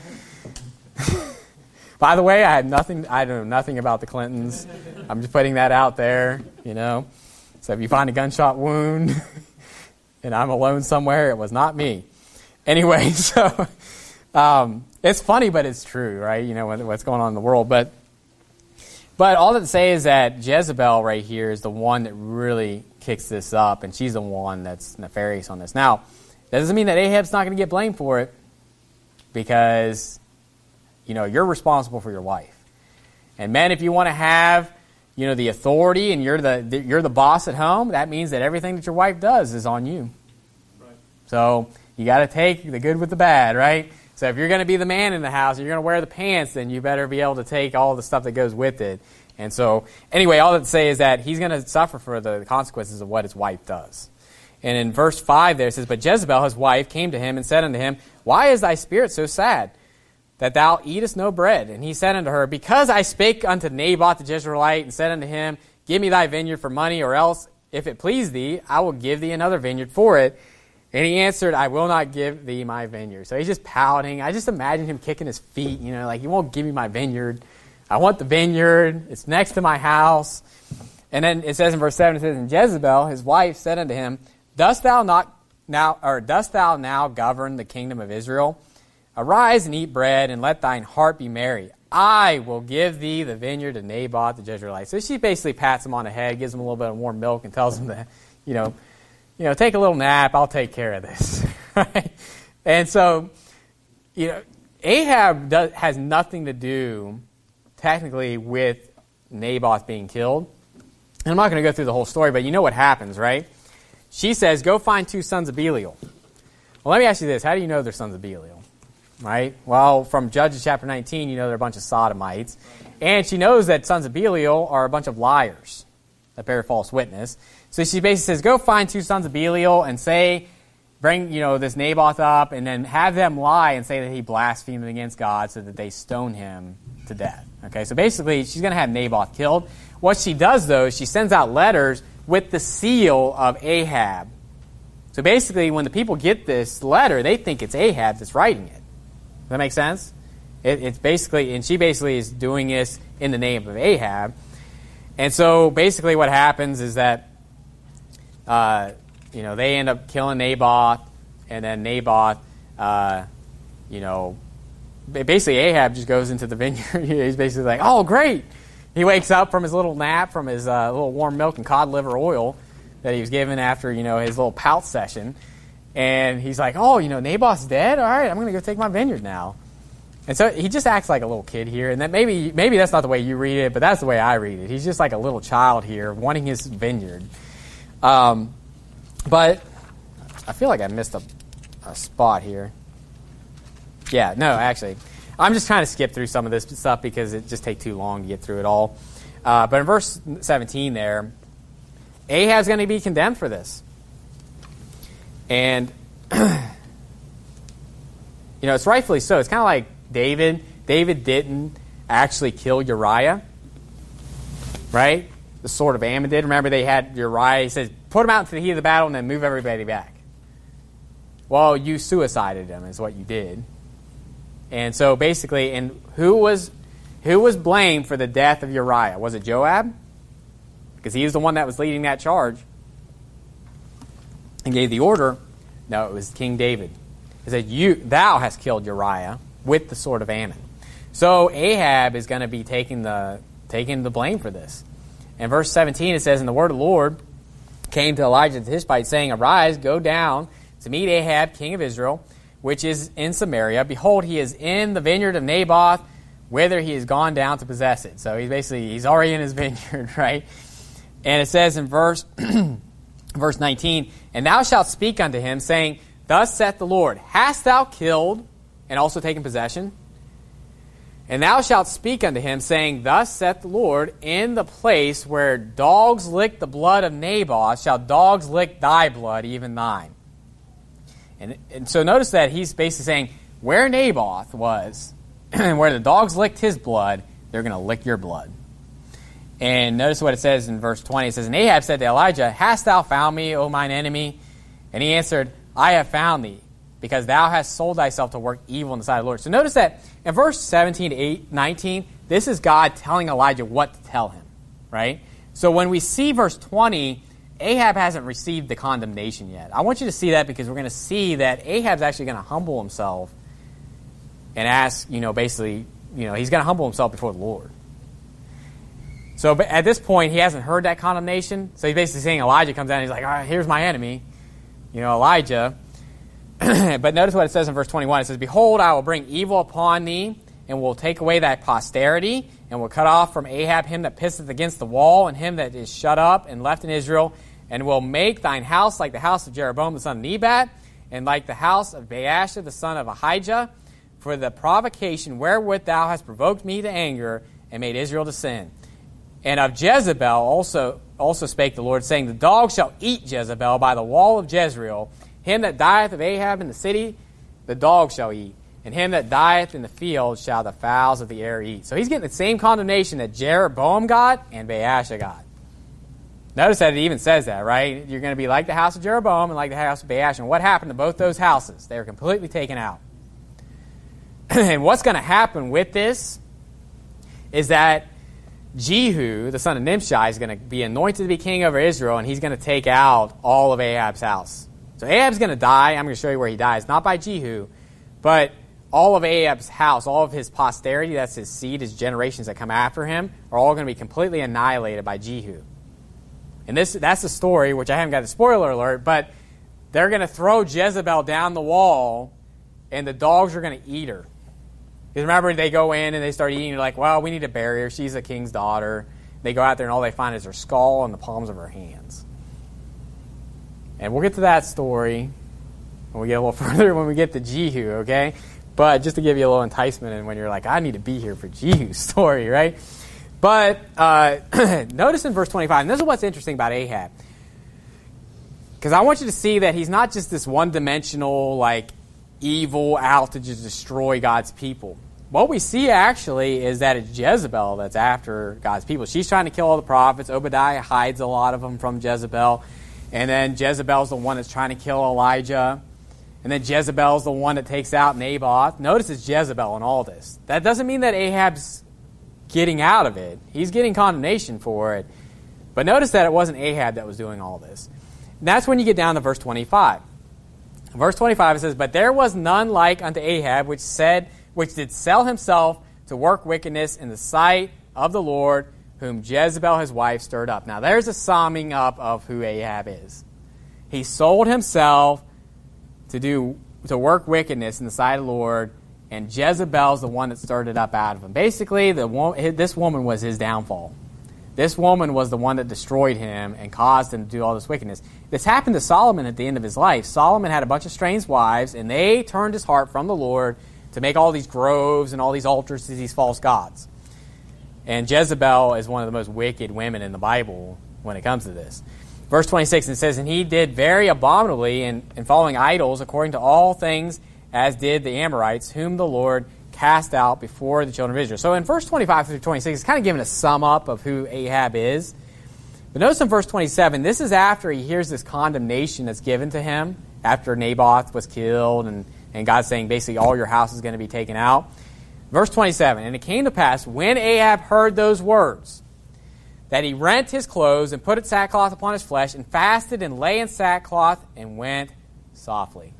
By the way, I know nothing about the Clintons. I'm just putting that out there, So if you find a gunshot wound and I'm alone somewhere, it was not me. Anyway, so it's funny, but it's true, right? What's going on in the world. But all that to say is that Jezebel right here is the one that really kicks this up, and she's the one that's nefarious on this. Now, that doesn't mean that Ahab's not going to get blamed for it, because you're responsible for your wife. And men, if you want to have the authority and you're the boss at home, that means that everything that your wife does is on you. Right. So you got to take the good with the bad, right? So if you're going to be the man in the house, and you're going to wear the pants, then you better be able to take all the stuff that goes with it. And so, anyway, all that to say is that he's going to suffer for the consequences of what his wife does. And in verse 5 there it says, But Jezebel, his wife, came to him and said unto him, Why is thy spirit so sad, that thou eatest no bread? And he said unto her, Because I spake unto Naboth the Jezreelite, and said unto him, Give me thy vineyard for money, or else, if it please thee, I will give thee another vineyard for it. And he answered, I will not give thee my vineyard. So he's just pouting. I just imagine him kicking his feet, like, you won't give me my vineyard. I want the vineyard. It's next to my house. And then it says in verse 7, it says, And Jezebel, his wife, said unto him, Dost thou now govern the kingdom of Israel? Arise and eat bread, and let thine heart be merry. I will give thee the vineyard of Naboth the Jezreelite. So she basically pats him on the head, gives him a little bit of warm milk, and tells him that, take a little nap. I'll take care of this. Right? And so, Ahab has nothing to do, technically, with Naboth being killed. And I'm not going to go through the whole story, but you know what happens, right? She says, Go find 2 sons of Belial. Well, let me ask you this. How do you know they're sons of Belial? Right? Well, from Judges chapter 19, they're a bunch of sodomites. And she knows that sons of Belial are a bunch of liars that bear false witness. So she basically says, Go find 2 sons of Belial and bring this Naboth up, and then have them lie and say that he blasphemed against God, so that they stone him to death. Okay, so basically she's going to have Naboth killed. What she does, though, is she sends out letters with the seal of Ahab. So basically, when the people get this letter, they think it's Ahab that's writing it. Does that make sense? It's basically, and she basically is doing this in the name of Ahab. And so basically what happens is that, they end up killing Naboth, and then Naboth, basically Ahab just goes into the vineyard. He's basically like, oh, great. He wakes up from his little nap, from his little warm milk and cod liver oil that he was given after, his little pout session. And he's like, oh, Naboth's dead? All right, I'm going to go take my vineyard now. And so he just acts like a little kid here. And that maybe that's not the way you read it, but that's the way I read it. He's just like a little child here wanting his vineyard. But I feel like I missed a spot here. Yeah, no, actually. I'm just trying to skip through some of this stuff because it just takes too long to get through it all. But in verse 17 there, Ahab's going to be condemned for this. And, it's rightfully so. It's kind of like David. David didn't actually kill Uriah, right? The sword of Ammon did. Remember, they had Uriah. He says, put him out into the heat of the battle and then move everybody back. Well, you suicided him is what you did. And so basically, and who was blamed for the death of Uriah? Was it Joab? Because he was the one that was leading that charge and gave the order. No, it was King David. He said, thou hast killed Uriah with the sword of Ammon. So Ahab is going to be taking the blame for this. In verse 17 it says, And the word of the Lord came to Elijah the Tishbite, saying, Arise, go down to meet Ahab, king of Israel, which is in Samaria. Behold, he is in the vineyard of Naboth, whither he has gone down to possess it. So he's already in his vineyard, right? And it says in verse 19, and thou shalt speak unto him, saying, thus saith the Lord, hast thou killed and also taken possession? And thou shalt speak unto him, saying, thus saith the Lord, in the place where dogs lick the blood of Naboth, shall dogs lick thy blood, even thine. And so notice that he's basically saying, where Naboth was, and where the dogs licked his blood, they're going to lick your blood. And notice what it says in verse 20. It says, and Ahab said to Elijah, hast thou found me, O mine enemy? And he answered, I have found thee, because thou hast sold thyself to work evil in the sight of the Lord. So notice that in verse 17 to 19, this is God telling Elijah what to tell him, right? So when we see verse 20, Ahab hasn't received the condemnation yet. I want you to see that because we're going to see that Ahab's actually going to humble himself and ask, basically, he's going to humble himself before the Lord. So but at this point, he hasn't heard that condemnation. So he's basically saying Elijah comes down and he's like, all right, here's my enemy, Elijah. But notice what it says in verse 21. It says, behold, I will bring evil upon thee, and will take away thy posterity, and will cut off from Ahab him that pisseth against the wall, and him that is shut up and left in Israel, and will make thine house like the house of Jeroboam the son of Nebat, and like the house of Baasha the son of Ahijah, for the provocation wherewith thou hast provoked me to anger, and made Israel to sin. And of Jezebel also spake the Lord, saying, the dogs shall eat Jezebel by the wall of Jezreel. Him that dieth of Ahab in the city, the dogs shall eat. And him that dieth in the field shall the fowls of the air eat. So he's getting the same condemnation that Jeroboam got and Baasha got. Notice that it even says that, right? You're going to be like the house of Jeroboam and like the house of Baasha. And what happened to both those houses? They were completely taken out. And what's going to happen with this is that Jehu, the son of Nimshi, is going to be anointed to be king over Israel, and he's going to take out all of Ahab's house. So Ahab's going to die. I'm going to show you where he dies. Not by Jehu, but all of Ahab's house, all of his posterity, that's his seed, his generations that come after him, are all going to be completely annihilated by Jehu. And that's the story, which I haven't got a spoiler alert, but they're going to throw Jezebel down the wall, and the dogs are going to eat her. Because remember, they go in and they start eating. They're like, well, we need to bury her. She's a king's daughter. They go out there, and all they find is her skull and the palms of her hands. And we'll get to that story when we get a little further, when we get to Jehu, okay? But just to give you a little enticement, and when you're like, I need to be here for Jehu's story, right? But notice in verse 25, and this is what's interesting about Ahab. Because I want you to see that he's not just this one-dimensional, evil out to just destroy God's people. What we see, actually, is that it's Jezebel that's after God's people. She's trying to kill all the prophets. Obadiah hides a lot of them from Jezebel. And then Jezebel's the one that's trying to kill Elijah. And then Jezebel's the one that takes out Naboth. Notice it's Jezebel in all this. That doesn't mean that Ahab's getting out of it. He's getting condemnation for it. But notice that it wasn't Ahab that was doing all this. And that's when you get down to verse 25. Verse 25, it says, but there was none like unto Ahab, which did sell himself to work wickedness in the sight of the Lord, whom Jezebel his wife stirred up. Now there's a summing up of who Ahab is. He sold himself to work wickedness in the sight of the Lord, and Jezebel's the one that stirred it up out of him. Basically, this woman was his downfall. This woman was the one that destroyed him and caused him to do all this wickedness. This happened to Solomon at the end of his life. Solomon had a bunch of strange wives, and they turned his heart from the Lord to make all these groves and all these altars to these false gods. And Jezebel is one of the most wicked women in the Bible when it comes to this. Verse 26, it says, and he did very abominably in following idols according to all things as did the Amorites, whom the Lord cast out before the children of Israel. So in verse 25 through 26, it's kind of giving a sum up of who Ahab is. But notice in verse 27, this is after he hears this condemnation that's given to him, after Naboth was killed, and God's saying basically all your house is going to be taken out. Verse 27, and it came to pass, when Ahab heard those words, that he rent his clothes and put sackcloth upon his flesh, and fasted and lay in sackcloth and went softly.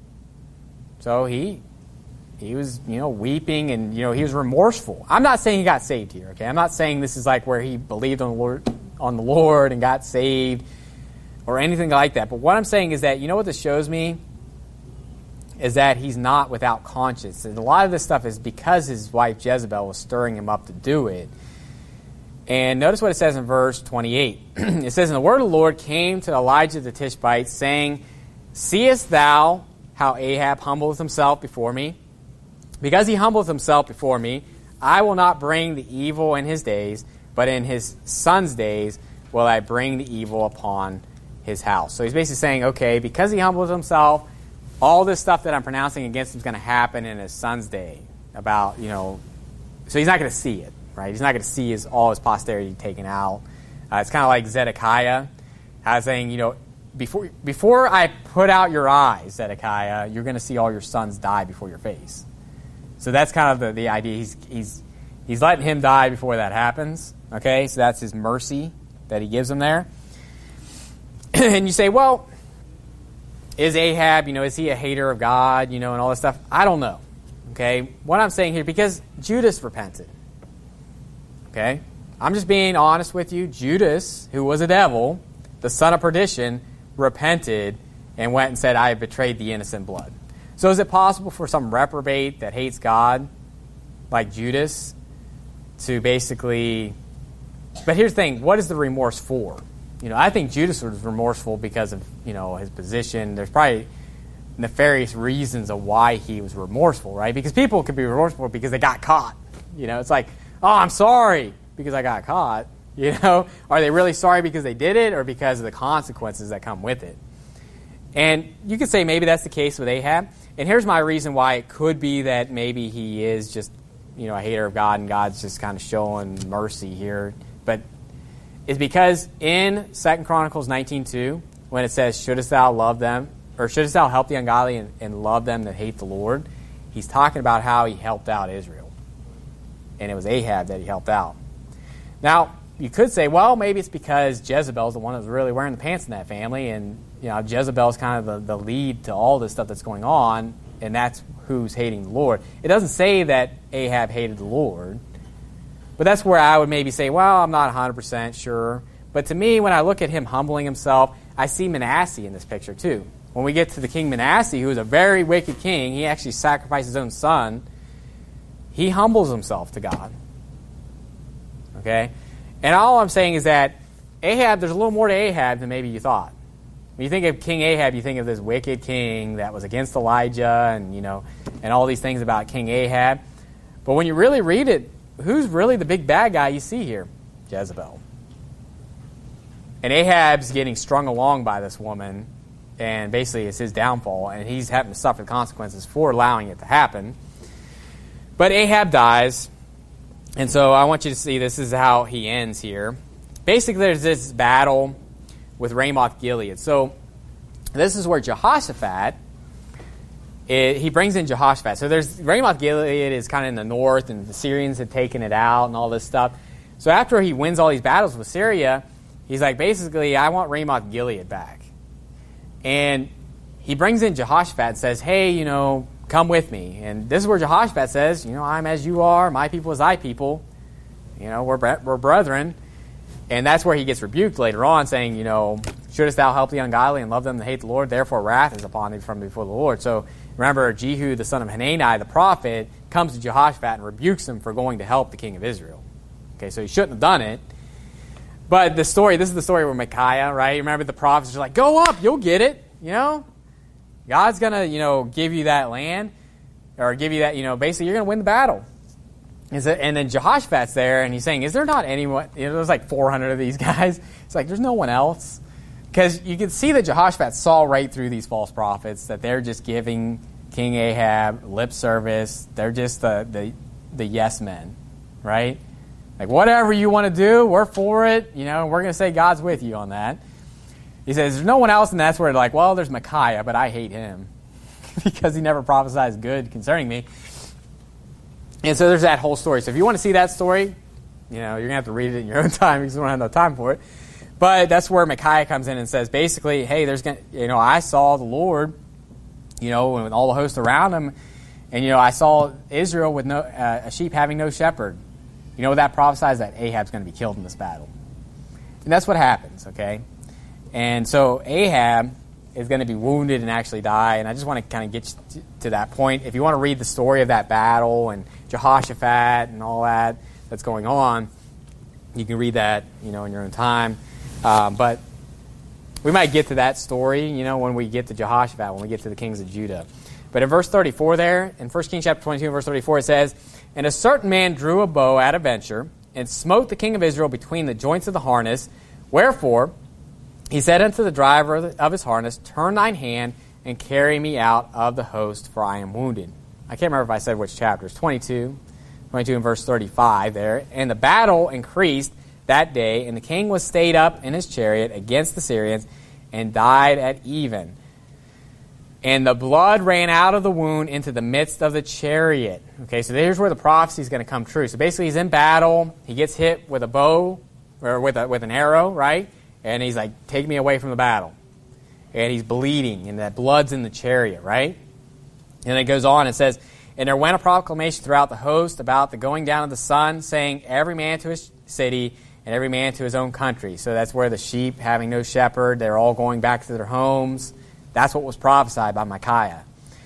So he was, weeping, and, he was remorseful. I'm not saying he got saved here, okay? I'm not saying this is like where he believed on the Lord and got saved or anything like that. But what I'm saying is that, what this shows me is that he's not without conscience. And a lot of this stuff is because his wife Jezebel was stirring him up to do it. And notice what it says in verse 28. It says, "And the word of the Lord came to Elijah the Tishbite, saying, Seest thou how Ahab humbleth himself before me? Because he humbleth himself before me, I will not bring the evil in his days, but in his son's days will I bring the evil upon his house." So he's basically saying, okay, because he humbled himself, all this stuff that I'm pronouncing against him is going to happen in his son's day. So he's not going to see it, right? He's not going to see all his posterity taken out. It's kind of like Zedekiah. I was saying, before I put out your eyes, Zedekiah, you're going to see all your sons die before your face. So that's kind of the idea. He's letting him die before that happens. Okay, so that's his mercy that he gives him there. And you say, well, is Ahab, is he a hater of God, and all this stuff? I don't know. Okay, what I'm saying here, because Judas repented. Okay, I'm just being honest with you. Judas, who was a devil, the son of perdition, repented and went and said, I have betrayed the innocent blood. So is it possible for some reprobate that hates God, like Judas, to basically... But here's the thing, what is the remorse for? I think Judas was remorseful because of, his position. There's probably nefarious reasons of why he was remorseful, right? Because people could be remorseful because they got caught. It's like, oh, I'm sorry because I got caught. Are they really sorry because they did it or because of the consequences that come with it? And you could say maybe that's the case with Ahab. And here's my reason why it could be that maybe he is just, a hater of God and God's just kind of showing mercy here. But it's because in 2 Chronicles 19:2, when it says, shouldest thou love them, or shouldest thou help the ungodly and love them that hate the Lord, he's talking about how he helped out Israel. And it was Ahab that he helped out. Now, you could say, well, maybe it's because Jezebel's the one that was really wearing the pants in that family, and Jezebel's kind of the lead to all this stuff that's going on, and that's who's hating the Lord. It doesn't say that Ahab hated the Lord, but that's where I would maybe say, well, I'm not 100% sure. But to me, when I look at him humbling himself, I see Manasseh in this picture too. When we get to the king Manasseh, who is a very wicked king, he actually sacrificed his own son. He humbles himself to God. Okay? And all I'm saying is that Ahab, there's a little more to Ahab than maybe you thought. When you think of King Ahab, you think of this wicked king that was against Elijah and, and all these things about King Ahab. But when you really read it, who's really the big bad guy you see here? Jezebel. And Ahab's getting strung along by this woman, and basically it's his downfall, and he's having to suffer the consequences for allowing it to happen. But Ahab dies, and so I want you to see this is how he ends here. Basically, there's this battle with Ramoth Gilead. So this is where Jehoshaphat, he brings in Jehoshaphat. So there's Ramoth Gilead is kind of in the north, and the Syrians had taken it out and all this stuff. So after he wins all these battles with Syria, he's like, basically, I want Ramoth Gilead back. And he brings in Jehoshaphat and says, hey, come with me. And this is where Jehoshaphat says, I'm as you are, my people is thy people. We're brethren. And that's where he gets rebuked later on, saying, shouldest thou help the ungodly and love them that hate the Lord? Therefore wrath is upon thee from before the Lord. So remember, Jehu, the son of Hanani, the prophet, comes to Jehoshaphat and rebukes him for going to help the king of Israel. Okay, so he shouldn't have done it. But this is the story where Micaiah, right? Remember the prophets are like, go up, you'll get it. God's going to, give you that land, or give you that, basically you're going to win the battle. And then Jehoshaphat's there, and he's saying, is there not anyone? There's like 400 of these guys. It's like, there's no one else. Because you can see that Jehoshaphat saw right through these false prophets, that they're just giving King Ahab lip service. They're just the yes men, right? Like, whatever you want to do, we're for it. We're going to say God's with you on that. He says, there's no one else, and that's where they're like, well, there's Micaiah, but I hate him because he never prophesies good concerning me. And so there's that whole story. So if you want to see that story, you're going to have to read it in your own time because we don't have no time for it. But that's where Micaiah comes in and says, basically, hey, I saw the Lord, with all the hosts around him, and, I saw Israel with a sheep having no shepherd. That prophesies that Ahab's going to be killed in this battle. And that's what happens, okay? And so Ahab, is going to be wounded and actually die. And I just want to kind of get you to that point. If you want to read the story of that battle and Jehoshaphat and all that that's going on, you can read that, in your own time. But we might get to that story, when we get to Jehoshaphat, when we get to the kings of Judah. But in verse 34 there, in 1 Kings chapter 22, verse 34, it says, "And a certain man drew a bow at a venture, and smote the king of Israel between the joints of the harness. Wherefore he said unto the driver of his harness, Turn thine hand, and carry me out of the host, for I am wounded." I can't remember if I said which chapter. It's 22 and verse 35 there. "And the battle increased that day, and the king was stayed up in his chariot against the Syrians, and died at even. And the blood ran out of the wound into the midst of the chariot." Okay, so here's where the prophecy is going to come true. So basically he's in battle. He gets hit with a bow, or with an arrow, right? And he's like, "Take me away from the battle." And he's bleeding, and that blood's in the chariot, right? And it goes on, it says, "And there went a proclamation throughout the host about the going down of the sun, saying, Every man to his city, and every man to his own country." So that's where the sheep, having no shepherd, they're all going back to their homes. That's what was prophesied by Micaiah.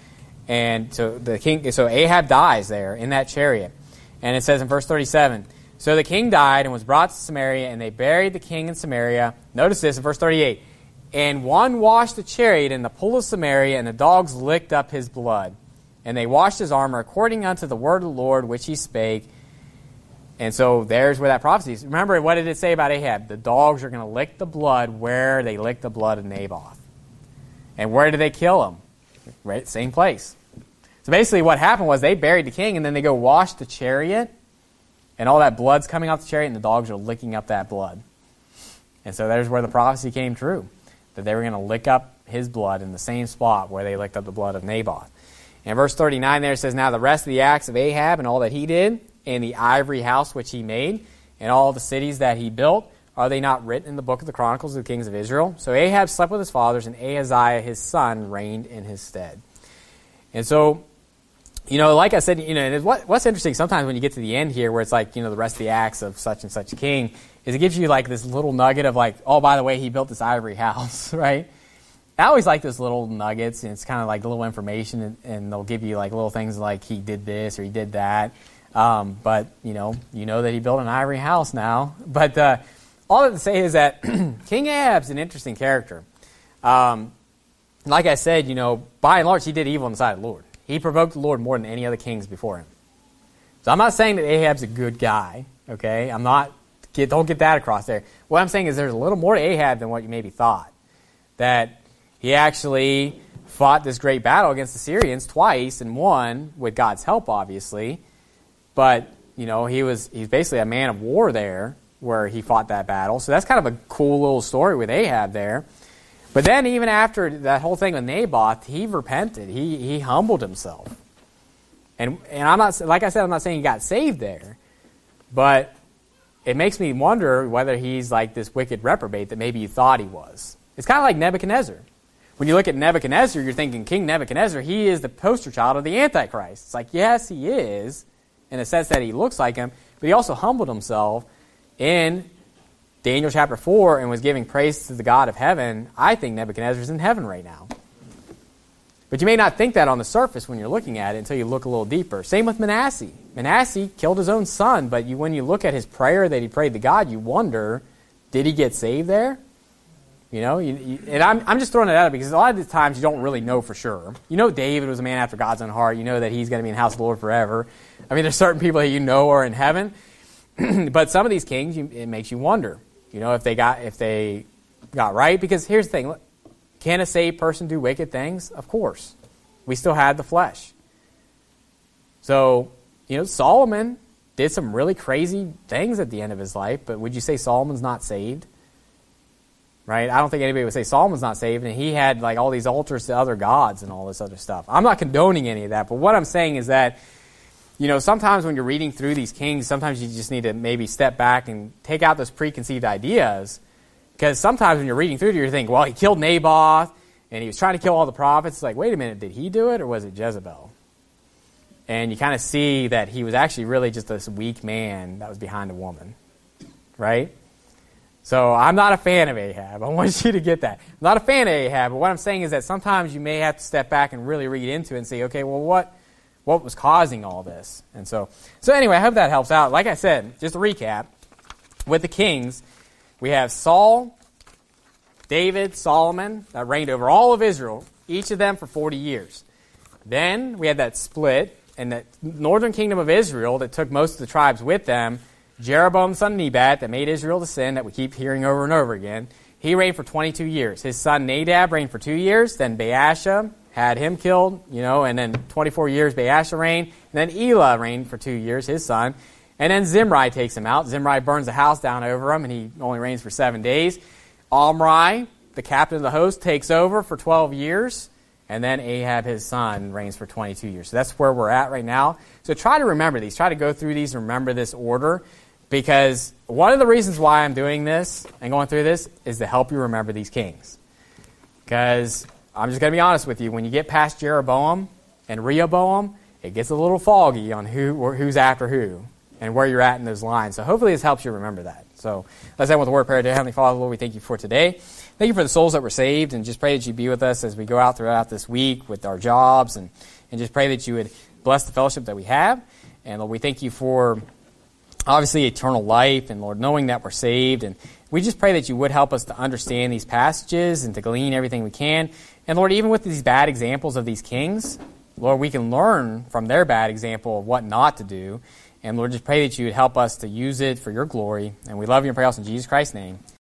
And so Ahab dies there in that chariot. And it says in verse 37, "So the king died and was brought to Samaria, and they buried the king in Samaria." Notice this in verse 38. "And one washed the chariot in the pool of Samaria, and the dogs licked up his blood. And they washed his armor according unto the word of the Lord which he spake." And so there's where that prophecy is. Remember, what did it say about Ahab? The dogs are going to lick the blood where they licked the blood of Naboth. And where did they kill him? Right, same place. So basically what happened was they buried the king, and then they go wash the chariot, and all that blood's coming off the chariot, and the dogs are licking up that blood. And so there's where the prophecy came true, that they were going to lick up his blood in the same spot where they licked up the blood of Naboth. And verse 39 there says, "Now the rest of the acts of Ahab and all that he did, and the ivory house which he made, and all the cities that he built, are they not written in the book of the Chronicles of the kings of Israel? So Ahab slept with his fathers, and Ahaziah his son reigned in his stead." And so, like I said, what's interesting sometimes when you get to the end here, where it's like, the rest of the acts of such and such king, is it gives you like this little nugget of like, oh, by the way, he built this ivory house, right? I always like those little nuggets, and it's kind of like little information, and they'll give you like little things like he did this or he did that. But you know that he built an ivory house now. But all that to say is that King Ahab's an interesting character. Like I said, by and large, he did evil in the sight of the Lord. He provoked the Lord more than any other kings before him. So I'm not saying that Ahab's a good guy, okay? Don't get that across there. What I'm saying is there's a little more to Ahab than what you maybe thought. That he actually fought this great battle against the Syrians twice and won, with God's help, obviously. But, he's basically a man of war there, where he fought that battle. So that's kind of a cool little story with Ahab there. But then even after that whole thing with Naboth, he repented. He humbled himself. And I'm not, like I said, I'm not saying he got saved there. But it makes me wonder whether he's like this wicked reprobate that maybe you thought he was. It's kind of like Nebuchadnezzar. When you look at Nebuchadnezzar, you're thinking King Nebuchadnezzar, he is the poster child of the Antichrist. It's like, yes, he is, in the sense that he looks like him, but he also humbled himself in Daniel chapter 4 and was giving praise to the God of heaven. I think Nebuchadnezzar's in heaven right now. But you may not think that on the surface when you're looking at it until you look a little deeper. Same with Manasseh. Manasseh killed his own son, but when you look at his prayer that he prayed to God, you wonder, did he get saved there? And I'm just throwing it out because a lot of the times you don't really know for sure. David was a man after God's own heart. You know that he's going to be in the house of the Lord forever. I mean, there's certain people that are in heaven. But some of these kings, it makes you wonder, if they got right. Because here's the thing. Can a saved person do wicked things? Of course. We still had the flesh. So, Solomon did some really crazy things at the end of his life, but would you say Solomon's not saved? Right? I don't think anybody would say Solomon's not saved, and he had like all these altars to other gods and all this other stuff. I'm not condoning any of that, but what I'm saying is that, sometimes when you're reading through these kings, sometimes you just need to maybe step back and take out those preconceived ideas, because sometimes when you're reading through it, you're thinking, well, he killed Naboth, and he was trying to kill all the prophets. It's like, wait a minute, did he do it, or was it Jezebel? And you kind of see that he was actually really just this weak man that was behind a woman, right? So I'm not a fan of Ahab. I want you to get that. I'm not a fan of Ahab, but what I'm saying is that sometimes you may have to step back and really read into it and say, okay, well, what was causing all this? And so anyway, I hope that helps out. Like I said, just to recap, with the kings, we have Saul, David, Solomon, that reigned over all of Israel, each of them for 40 years. Then we had that split, and the northern kingdom of Israel that took most of the tribes with them, Jeroboam the son of Nebat, that made Israel to sin, that we keep hearing over and over again. He reigned for 22 years. His son Nadab reigned for 2 years. Then Baasha had him killed, and then 24 years Baasha reigned. And then Elah reigned for 2 years, his son. And then Zimri takes him out. Zimri burns the house down over him, and he only reigns for 7 days. Omri, the captain of the host, takes over for 12 years. And then Ahab, his son, reigns for 22 years. So that's where we're at right now. So try to remember these. Try to go through these and remember this order. Because one of the reasons why I'm doing this and going through this is to help you remember these kings. Because I'm just going to be honest with you, when you get past Jeroboam and Rehoboam, it gets a little foggy on who's after who and where you're at in those lines. So hopefully this helps you remember that. So let's end with a word of prayer. Dear Heavenly Father, Lord, we thank you for today. Thank you for the souls that were saved, and just pray that you be with us as we go out throughout this week with our jobs, and just pray that you would bless the fellowship that we have. And Lord, we thank you for obviously eternal life, and Lord, knowing that we're saved. And we just pray that you would help us to understand these passages and to glean everything we can. And Lord, even with these bad examples of these kings, Lord, we can learn from their bad example of what not to do. And Lord, just pray that you would help us to use it for your glory. And we love you and pray also in Jesus Christ's name.